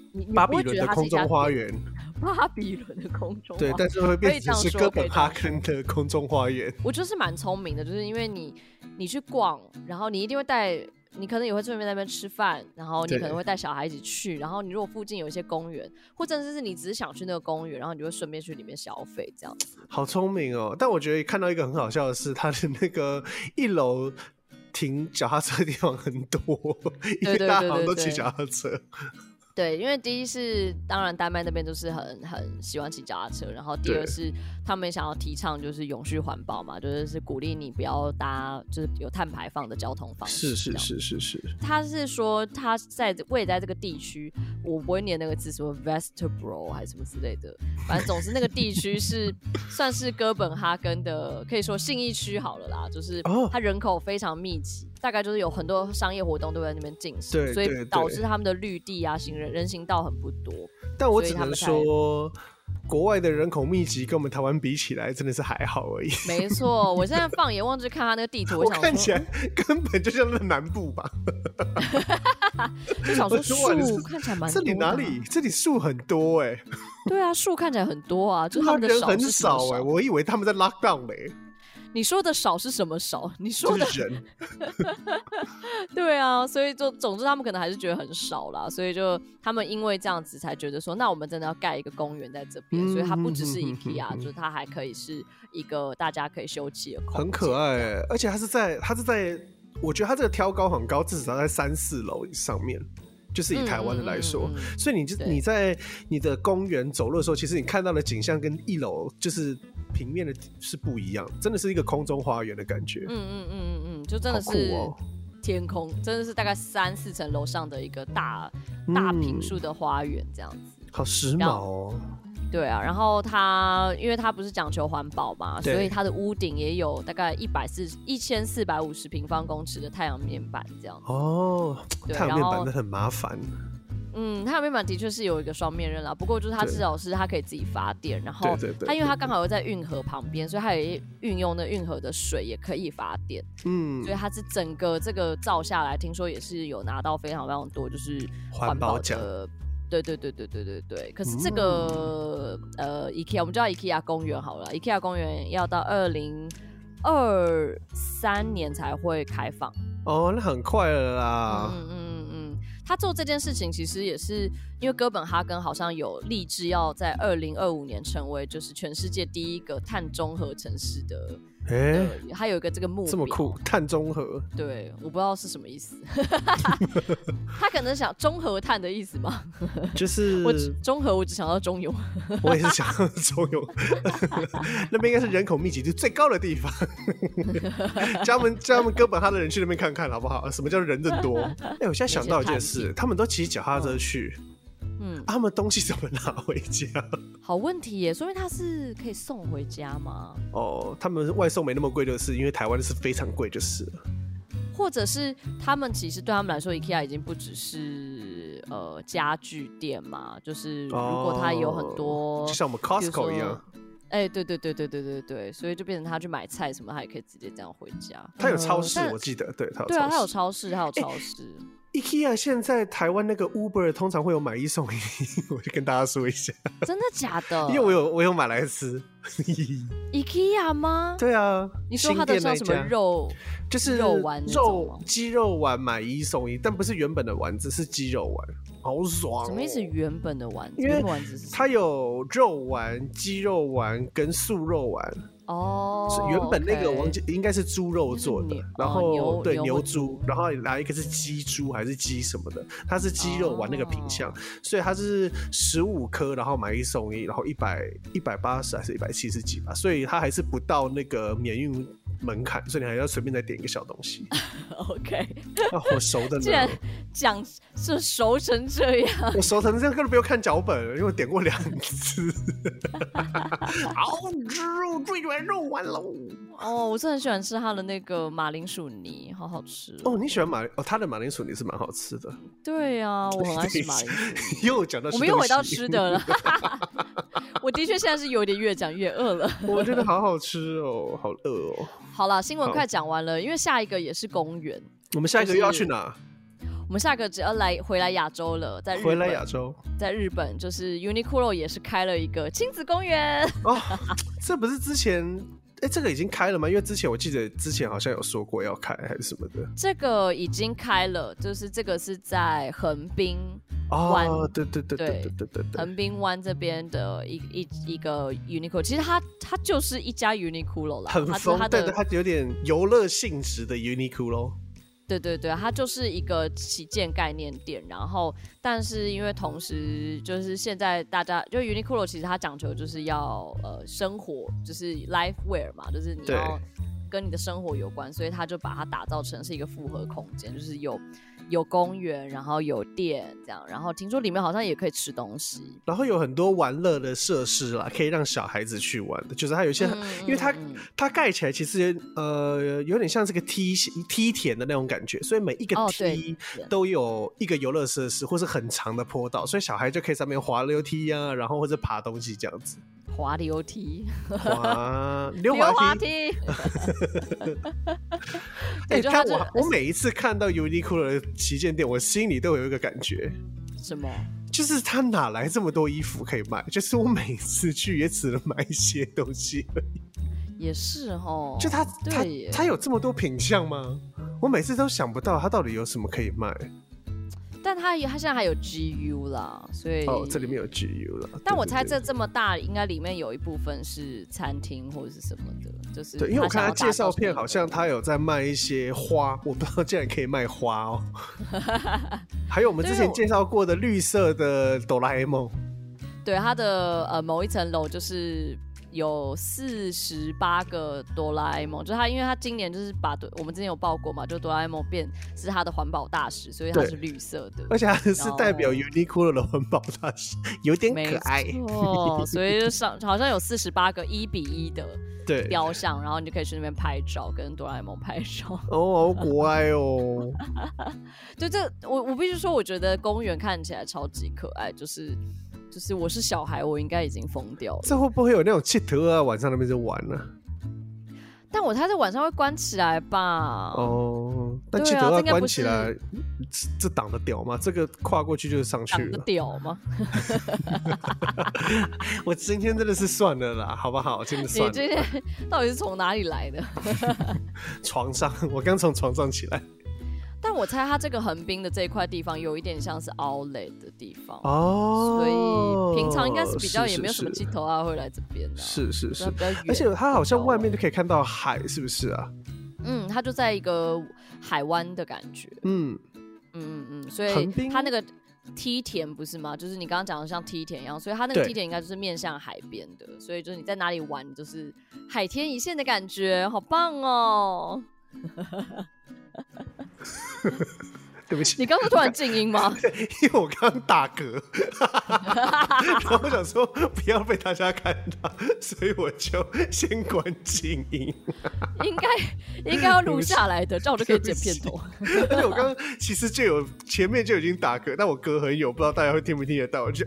巴比伦的空中花园， 巴比伦的空中花园， 对，但是会变成是哥本哈根的空中花园。 我觉得是蛮聪明的，就是因为你去逛，然后你一定会带。你可能也会顺便在那边吃饭，然后你可能会带小孩一起去，然后你如果附近有一些公园，或者是你只是想去那个公园，然后你就会顺便去里面消费，这样子。 好聪明哦！但我觉得看到一个很好笑的是，它的那个1楼停脚踏车的地方很多，因为大家好像都骑脚踏车。 对，因为第一是当然丹麦那边就是很喜欢骑脚踏车，然后第二是他们想要提倡就是永续环保嘛，就是鼓励你不要搭就是有碳排放的交通方式。 是。 他是说他位在这个地区，我不会念那个字，什么 Vesterbro 还是什么之类的，反正总之那个地区是算是哥本哈根的，可以说信义区好了啦，就是它人口非常密集。大概就是有很多商业活动都在那边进行，所以导致他们的绿地啊、人行道很不多。 但我只能说，国外的人口密集跟我们台湾比起来，真的是还好而已。 没错，我现在放眼望去看他那个地图， 我看起来根本就像那南部吧。 就想说树看起来蛮多的。 这里哪里？这里树很多哎。 对啊，树看起来很多啊，就是他们的人很少哎，我以为他们在 lockdown 嘞。 你说的少是什么少？你说的人， 对啊，所以总之他们可能还是觉得很少啦，所以就他们因为这样子才觉得说，那我们真的要盖一个公园在这边，所以它不只是 IKEA，就是它还可以是一个大家可以休憩的空间， 很可爱欸，而且它是在，我觉得它这个挑高很高，至少在3、4楼上面。就是以台湾的来说，所以你在你的公园走路的时候，其实你看到的景象跟1楼就是平面的是不一样，真的是一个空中花园的感觉。 就真的是天空，真的是大概3、4层楼上的一个大坪数的花园这样子， 好时髦哦。 对啊，然后因为它不是讲求环保嘛，所以它的屋顶也有大概1450平方公尺的太阳面板这样子。 哦，太阳面板真的很麻烦。 太阳面板的确是有一个双面刃啦，不过就是它至少是它可以自己发电，然后它因为它刚好又在运河旁边，所以它也运用那运河的水也可以发电。所以它是整个这个造下来，听说也是有拿到非常非常多就是环保奖。对，可是这个IKEA 我们叫 IKEA 公园好了 ，IKEA 公园要到2023年才会开放。 哦，那很快了啦。 他做这件事情其实也是因为哥本哈根好像有立志要在2025年成为就是全世界第一个碳中和城市的。他有一个这个目标， 这么酷，碳中和。 对，我不知道是什么意思。他可能想中和碳的意思吗？ 就是中和，我只想到中油。 我也是想到中油。那边应该是人口密集度最高的地方。叫他们哥本哈的人去那边看看好不好？什么叫人真多？我现在想到一件事，他们都骑脚踏车去。他们东西怎么拿回家？ 好问题耶，说明他是可以送回家吗？ 他们外送没那么贵，就是因为台湾是非常贵，就是了。 或者是他们其实对他们来说 ，IKEA 已经不只是家具店嘛，就是如果他有很多， 就像我们 Costco 一样。 对，所以就变成他去买菜什么，他也可以直接这样回家。 他有超市，我记得，对，他有超市。 IKEA 现在台湾那个 Uber 通常会有买1送1，我就跟大家说一下。 真的假的？ 因为我有买来吃。 IKEA 吗？ 对啊， 你说它的像什么肉， 就是肉丸鸡肉丸买1送1，但不是原本的丸子，是鸡肉丸，好爽。 什么意思？原本的丸子？ 因为它有肉丸、鸡肉丸跟素肉丸。原本那个应该是猪肉做的，然后牛猪，然后来一个是鸡猪还是鸡什么的，它是鸡肉丸那个品相，所以它是15颗，然后买1送1，然后180还是170几吧，所以它还是不到那个免运门槛，所以你还要随便再点一个小东西。 OK， 我熟的呢。 既然讲是熟成这样， 我熟成这样根本不用看脚本，因为我点过2次。好吃哦，最喜欢肉丸喽。 我是很喜欢吃它的那个马铃薯泥，好好吃哦。你喜欢它的马铃薯泥是蛮好吃的。 对啊，我很爱吃马铃薯泥。 又讲到吃东西， 我们又回到吃的了。我的确现在是有点越讲越饿了。 我觉得好好吃哦，好饿哦。 好啦，新闻快讲完了，因为下一个也是公园。 我们下一个又要去哪？ 我们下个只要回来亚洲了，在日本回来亚洲， 在日本就是 Uniqlo 也是开了一个亲子公园哦，这不是之前。这个已经开了吗？因为之前我记得之前好像有说过要开还是什么的。 这个已经开了，就是这个是在横滨湾， 对， 横滨湾这边的一个 Uniqlo， 其实它就是一家 Uniqlo 啦， 很疯，对，它有点游乐性质的 Uniqlo。 对，它就是一个旗舰概念店，然后但是因为同时就是现在大家就 Uniqlo 其实它讲求就是要生活，就是 life wear 嘛，就是你要跟你的生活有关，所以它就把它打造成是一个复合空间，就是有公园，然后有店这样，然后听说里面好像也可以吃东西， 然后有很多玩乐的设施啦，可以让小孩子去玩的，就是它有些，因为它盖起来其实有点像这个梯田的那种感觉，所以每一个梯都有一个游乐设施或是很长的坡道，所以小孩就可以上面滑溜梯啊，然后或者爬东西这样子。 滑溜梯， 溜滑梯。看我每一次看到 Uniqlo 的旗舰店，我心里都有一个感觉， 什么？ 就是他哪来这么多衣服可以卖？就是我每次去也只能买一些东西而已。 也是哦， 就他有这么多品项吗？我每次都想不到他到底有什么可以卖。 但他现在还有 GU 啦，所以这里面有 GU 啦。 但我猜这么大，应该里面有一部分是餐厅或者是什么的，就是对，因为我看他介绍片，好像他有在卖一些花，我不知道竟然可以卖花哦。还有我们之前介绍过的绿色的哆啦 A 梦， 对，它的某一层楼就是有48个哆啦 A 梦，就是因为他今年就是我们之前有报过嘛，就哆啦 A 梦是他的环保大使，所以它是绿色的， 而且它是代表 Uniqlo 的环保大使，有点可爱。 所以好像有48个1:1的雕像，然后你就可以去那边拍照，跟哆啦 A 梦拍照。 好乖哦！ 就我必须说，我觉得公园看起来超级可爱，就是我是小孩，我应该已经疯掉了。 这会不会有那种气头啊？晚上那边就玩呢？ 但我猜这晚上会关起来吧？ 但气头要关起来，这挡得掉吗？这个跨过去就是上去了， 挡得掉吗？ 我今天真的是算了啦，好不好？真的算了。 你今天到底是从哪里来的？ 床上，我刚从床上起来。 但我猜它这个横滨的这一块地方有一点像是 outlet 的地方所以平常应该是比较也没有什么鸡头啊会来这边的。 是，而且它好像外面就可以看到海，是不是啊？ 它就在一个海湾的感觉。所以它那个梯田不是吗？就是你刚刚讲的像梯田一样，所以它那个梯田应该就是面向海边的，所以就是你在哪里玩就是海天一线的感觉，好棒哦！ 对不起， 你刚刚突然静音吗？ 因为我刚刚打嗝，然后我想说不要被大家看到，所以我就先关静音。 应该要录下来的，这样我就可以剪片头。 而且我刚刚其实前面就已经打嗝，但我嗝很有，不知道大家会听不听得到。我就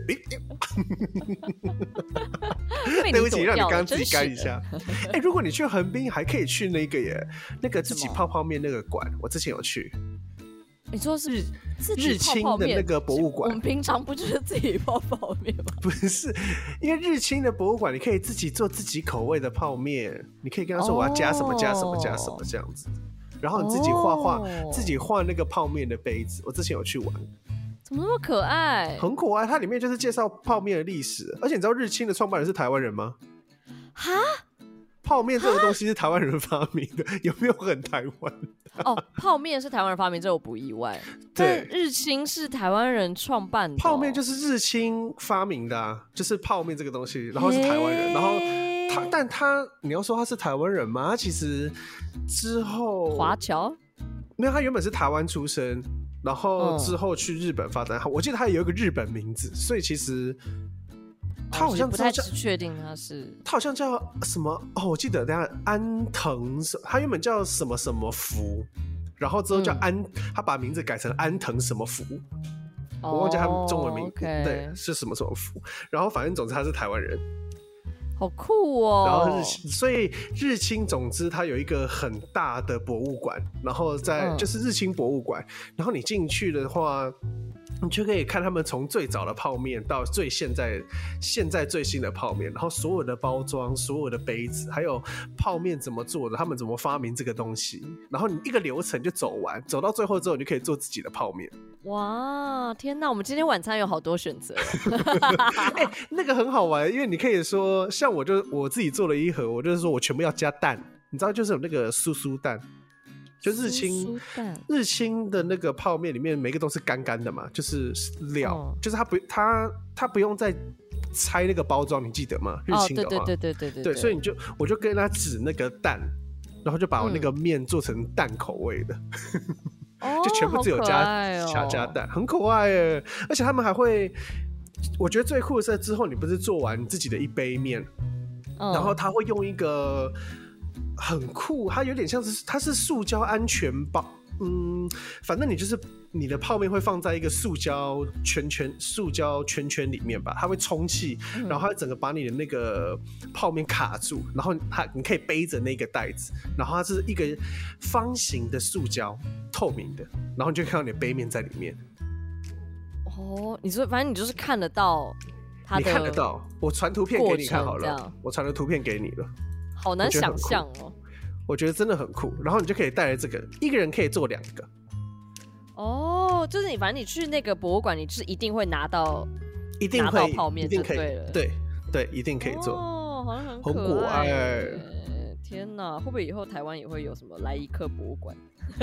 对不起，让你刚刚自己干一下。如果你去横滨，还可以去那个自己泡泡面那个馆，我之前有去。 你说是日清的那个博物馆？ 我们平常不就是自己泡泡面吗？ 不是，因为日清的博物馆，你可以自己做自己口味的泡面，你可以跟他说我要加什么加什么加什么这样子，然后你自己自己画那个泡面的杯子。我之前有去玩， 怎么那么可爱？ 很可爱，它里面就是介绍泡面的历史，而且你知道日清的创办人是台湾人吗？ 哈？ 泡面这个东西是台湾人发明的，有没有很台湾？ 泡面是台湾人发明，这我不意外。对，日清是台湾人创办的。 泡面就是日清发明的啊，就是泡面这个东西，然后是台湾人，然后但你要说他是台湾人吗？他其实之后华侨没有，他原本是台湾出生，然后之后去日本发展。我记得他有一个日本名字，所以其实。他好像不太确定他好像叫什么我记得等一下安藤，他原本叫什么什么福，然后之后叫他把名字改成安藤什么福，我忘记他中文名，对，是什么什么福，然后反正总之他是台湾人。 好酷哦！ 然后所以日清总之它有一个很大的博物馆，然后就是日清博物馆，然后你进去的话，你就可以看他们从最早的泡面到现在最新的泡面，然后所有的包装、所有的杯子，还有泡面怎么做的，他们怎么发明这个东西，然后你一个流程就走完，走到最后之后，你就可以做自己的泡面。 哇，天哪！我们今天晚餐有好多选择。 那个很好玩，因为你可以说，像我自己做了一盒，我就是说我全部要加蛋，你知道，就是有那个酥酥蛋。就日清的那个泡面里面，每个都是干干的嘛，就是料，就是它不用再拆那个包装，你记得吗？日清的话，对，所以我就跟他指那个蛋，然后就把我那个面做成蛋口味的，就全部只有加蛋，很可爱耶！而且他们还会，我觉得最酷的是之后你不是做完自己的一杯面，然后他会用一个。很酷，它有点像是它是塑胶安全包，反正你的泡面会放在一个塑胶圈圈里面吧，它会充气，然后它整个把你的那个泡面卡住，然后你可以背着那个袋子，然后它是一个方形的塑胶透明的，然后你就看到你的杯面在里面。 哦，你说反正你就是看得到它的， 你看得到，我传图片给你看好了，我传了图片给你了。 好难想象哦， 我觉得真的很酷。然后你就可以带来这个，一个人可以做2个。 哦，就是反正你去那个博物馆，你就是一定会拿到泡面， 一定可以， 对了， 对，一定可以做。 哦，好像很可爱。 天哪，会不会以后台湾也会有什么来一客博物馆？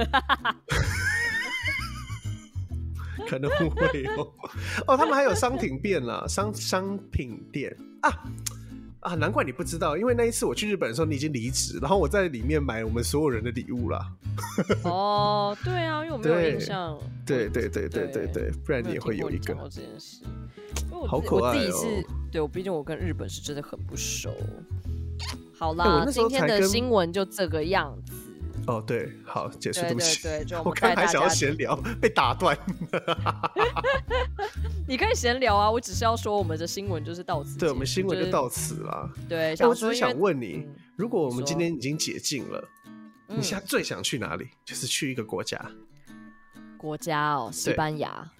可能会有哦，他们还有商品店啦，商品店啊，难怪你不知道，因为那一次我去日本的时候，你已经离职，然后我在里面买我们所有人的礼物啦。 哦，对啊，因为我没有印象。 对，不然你也会有一个。 这件事， 好可爱哦！ 我自己是对，毕竟我跟日本是真的很不熟。好啦，今天的新闻就这个样子。 哦，对，好，结束，对不起。 对， 我刚才想要闲聊，被打断。 你可以闲聊啊，我只是要说我们的新闻就是到此。 对，我们新闻就到此啦。 对， 我只是想问你，如果我们今天已经解禁了，你现在最想去哪里？就是去一个国家。 国家哦，西班牙。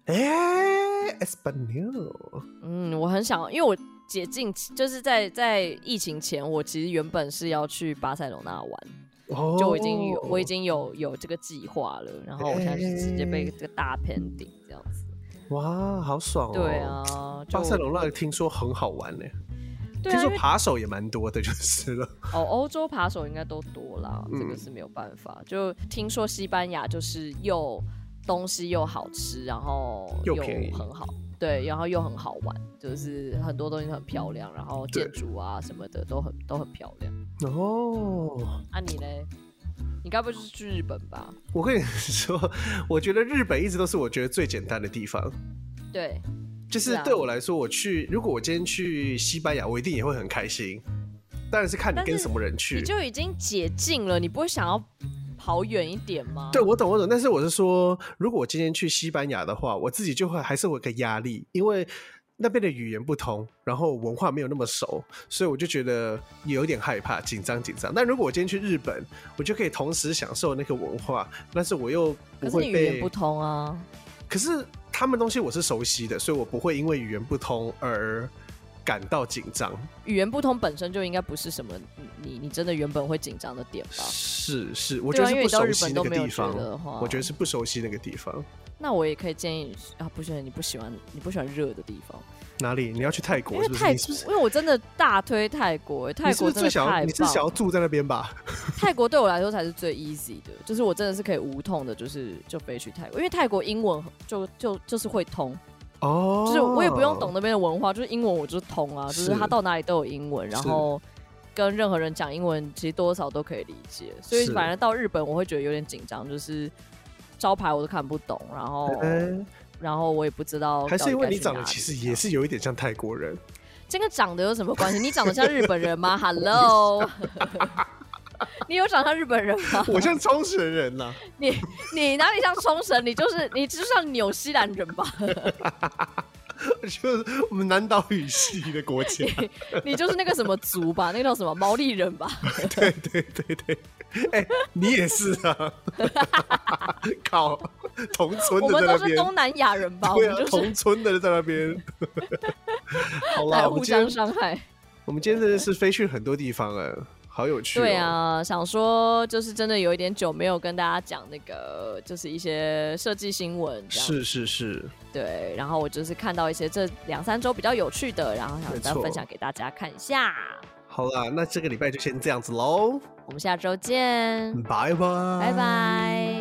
Español。 我很想，因为我解禁就是在疫情前，我其实原本是要去巴塞罗那玩。就我已经有这个计划了，然后我现在是直接被这个大 pending 这样子。 哇，好爽哦！ 对啊， 巴塞罗那听说很好玩呢，听说扒手也蛮多的，就是了。 欧洲扒手应该都多啦，这个是没有办法。就听说西班牙就是东西又好吃，然后又便宜， 很好。对，然后又很好玩，就是很多东西很漂亮，然后建筑啊什么的都很漂亮。 哦， 你嘞？你该不会就是去日本吧？ 我跟你说，我觉得日本一直都是我觉得最简单的地方。 对， 就是对我来说，如果我今天去西班牙，我一定也会很开心。当然是看你跟什么人去。 你就已经解禁了，你不会想要跑远一点吗？ 对，我懂，但是我是说，如果我今天去西班牙的话，我自己就还是会有个压力，因为那边的语言不通，然后文化没有那么熟，所以我就觉得有点害怕，紧张。但如果我今天去日本，我就可以同时享受那个文化，但是我又不会被。 可是你语言不通啊。 可是他们东西我是熟悉的，所以我不会因为语言不通而感到紧张。 语言不通本身就应该不是什么你真的原本会紧张的点吧？ 是，我觉得是不熟悉那个地方。我觉得是不熟悉那个地方。 那我也可以建议啊，不行，你不喜欢热的地方。 哪里？你要去泰国是不是？ 因为我真的大推泰国，泰国真的太棒。 你是想要住在那边吧？ 泰国对我来说才是最 easy 的，就是我真的是可以无痛的，就飞去泰国，因为泰国英文就是会通。哦，就是我也不用懂那边的文化，就是英文我就是通啊，就是他到哪里都有英文，然后跟任何人讲英文，其实多少都可以理解。所以反而到日本我会觉得有点紧张，就是招牌我都看不懂，然后我也不知道。 还是因为你长得其实也是有一点像泰国人。 这跟长得有什么关系？你长得像日本人吗？Hello。你有长像日本人吗？ 我像冲绳人呐、啊。 你哪里像冲绳？你就像纽西兰人吧？ 就是我们南岛语系的国家。 你就是那个什么族吧？那个叫什么毛利人吧？ 对对对对，你也是啊！靠，同村的在那边， 我们都是东南亚人吧？ 对啊， 我们就是同村的在那边。好啦， 互相伤害。 我们今天真的是飞去很多地方好有趣对啊，想说就是真的有一点久没有跟大家讲那个，就是一些设计新闻。 是。 对，然后我就是看到一些这2-3周比较有趣的，然后想再分享给大家看一下。 好啦，那这个礼拜就先这样子喽， 我们下周见， 拜拜， 拜拜。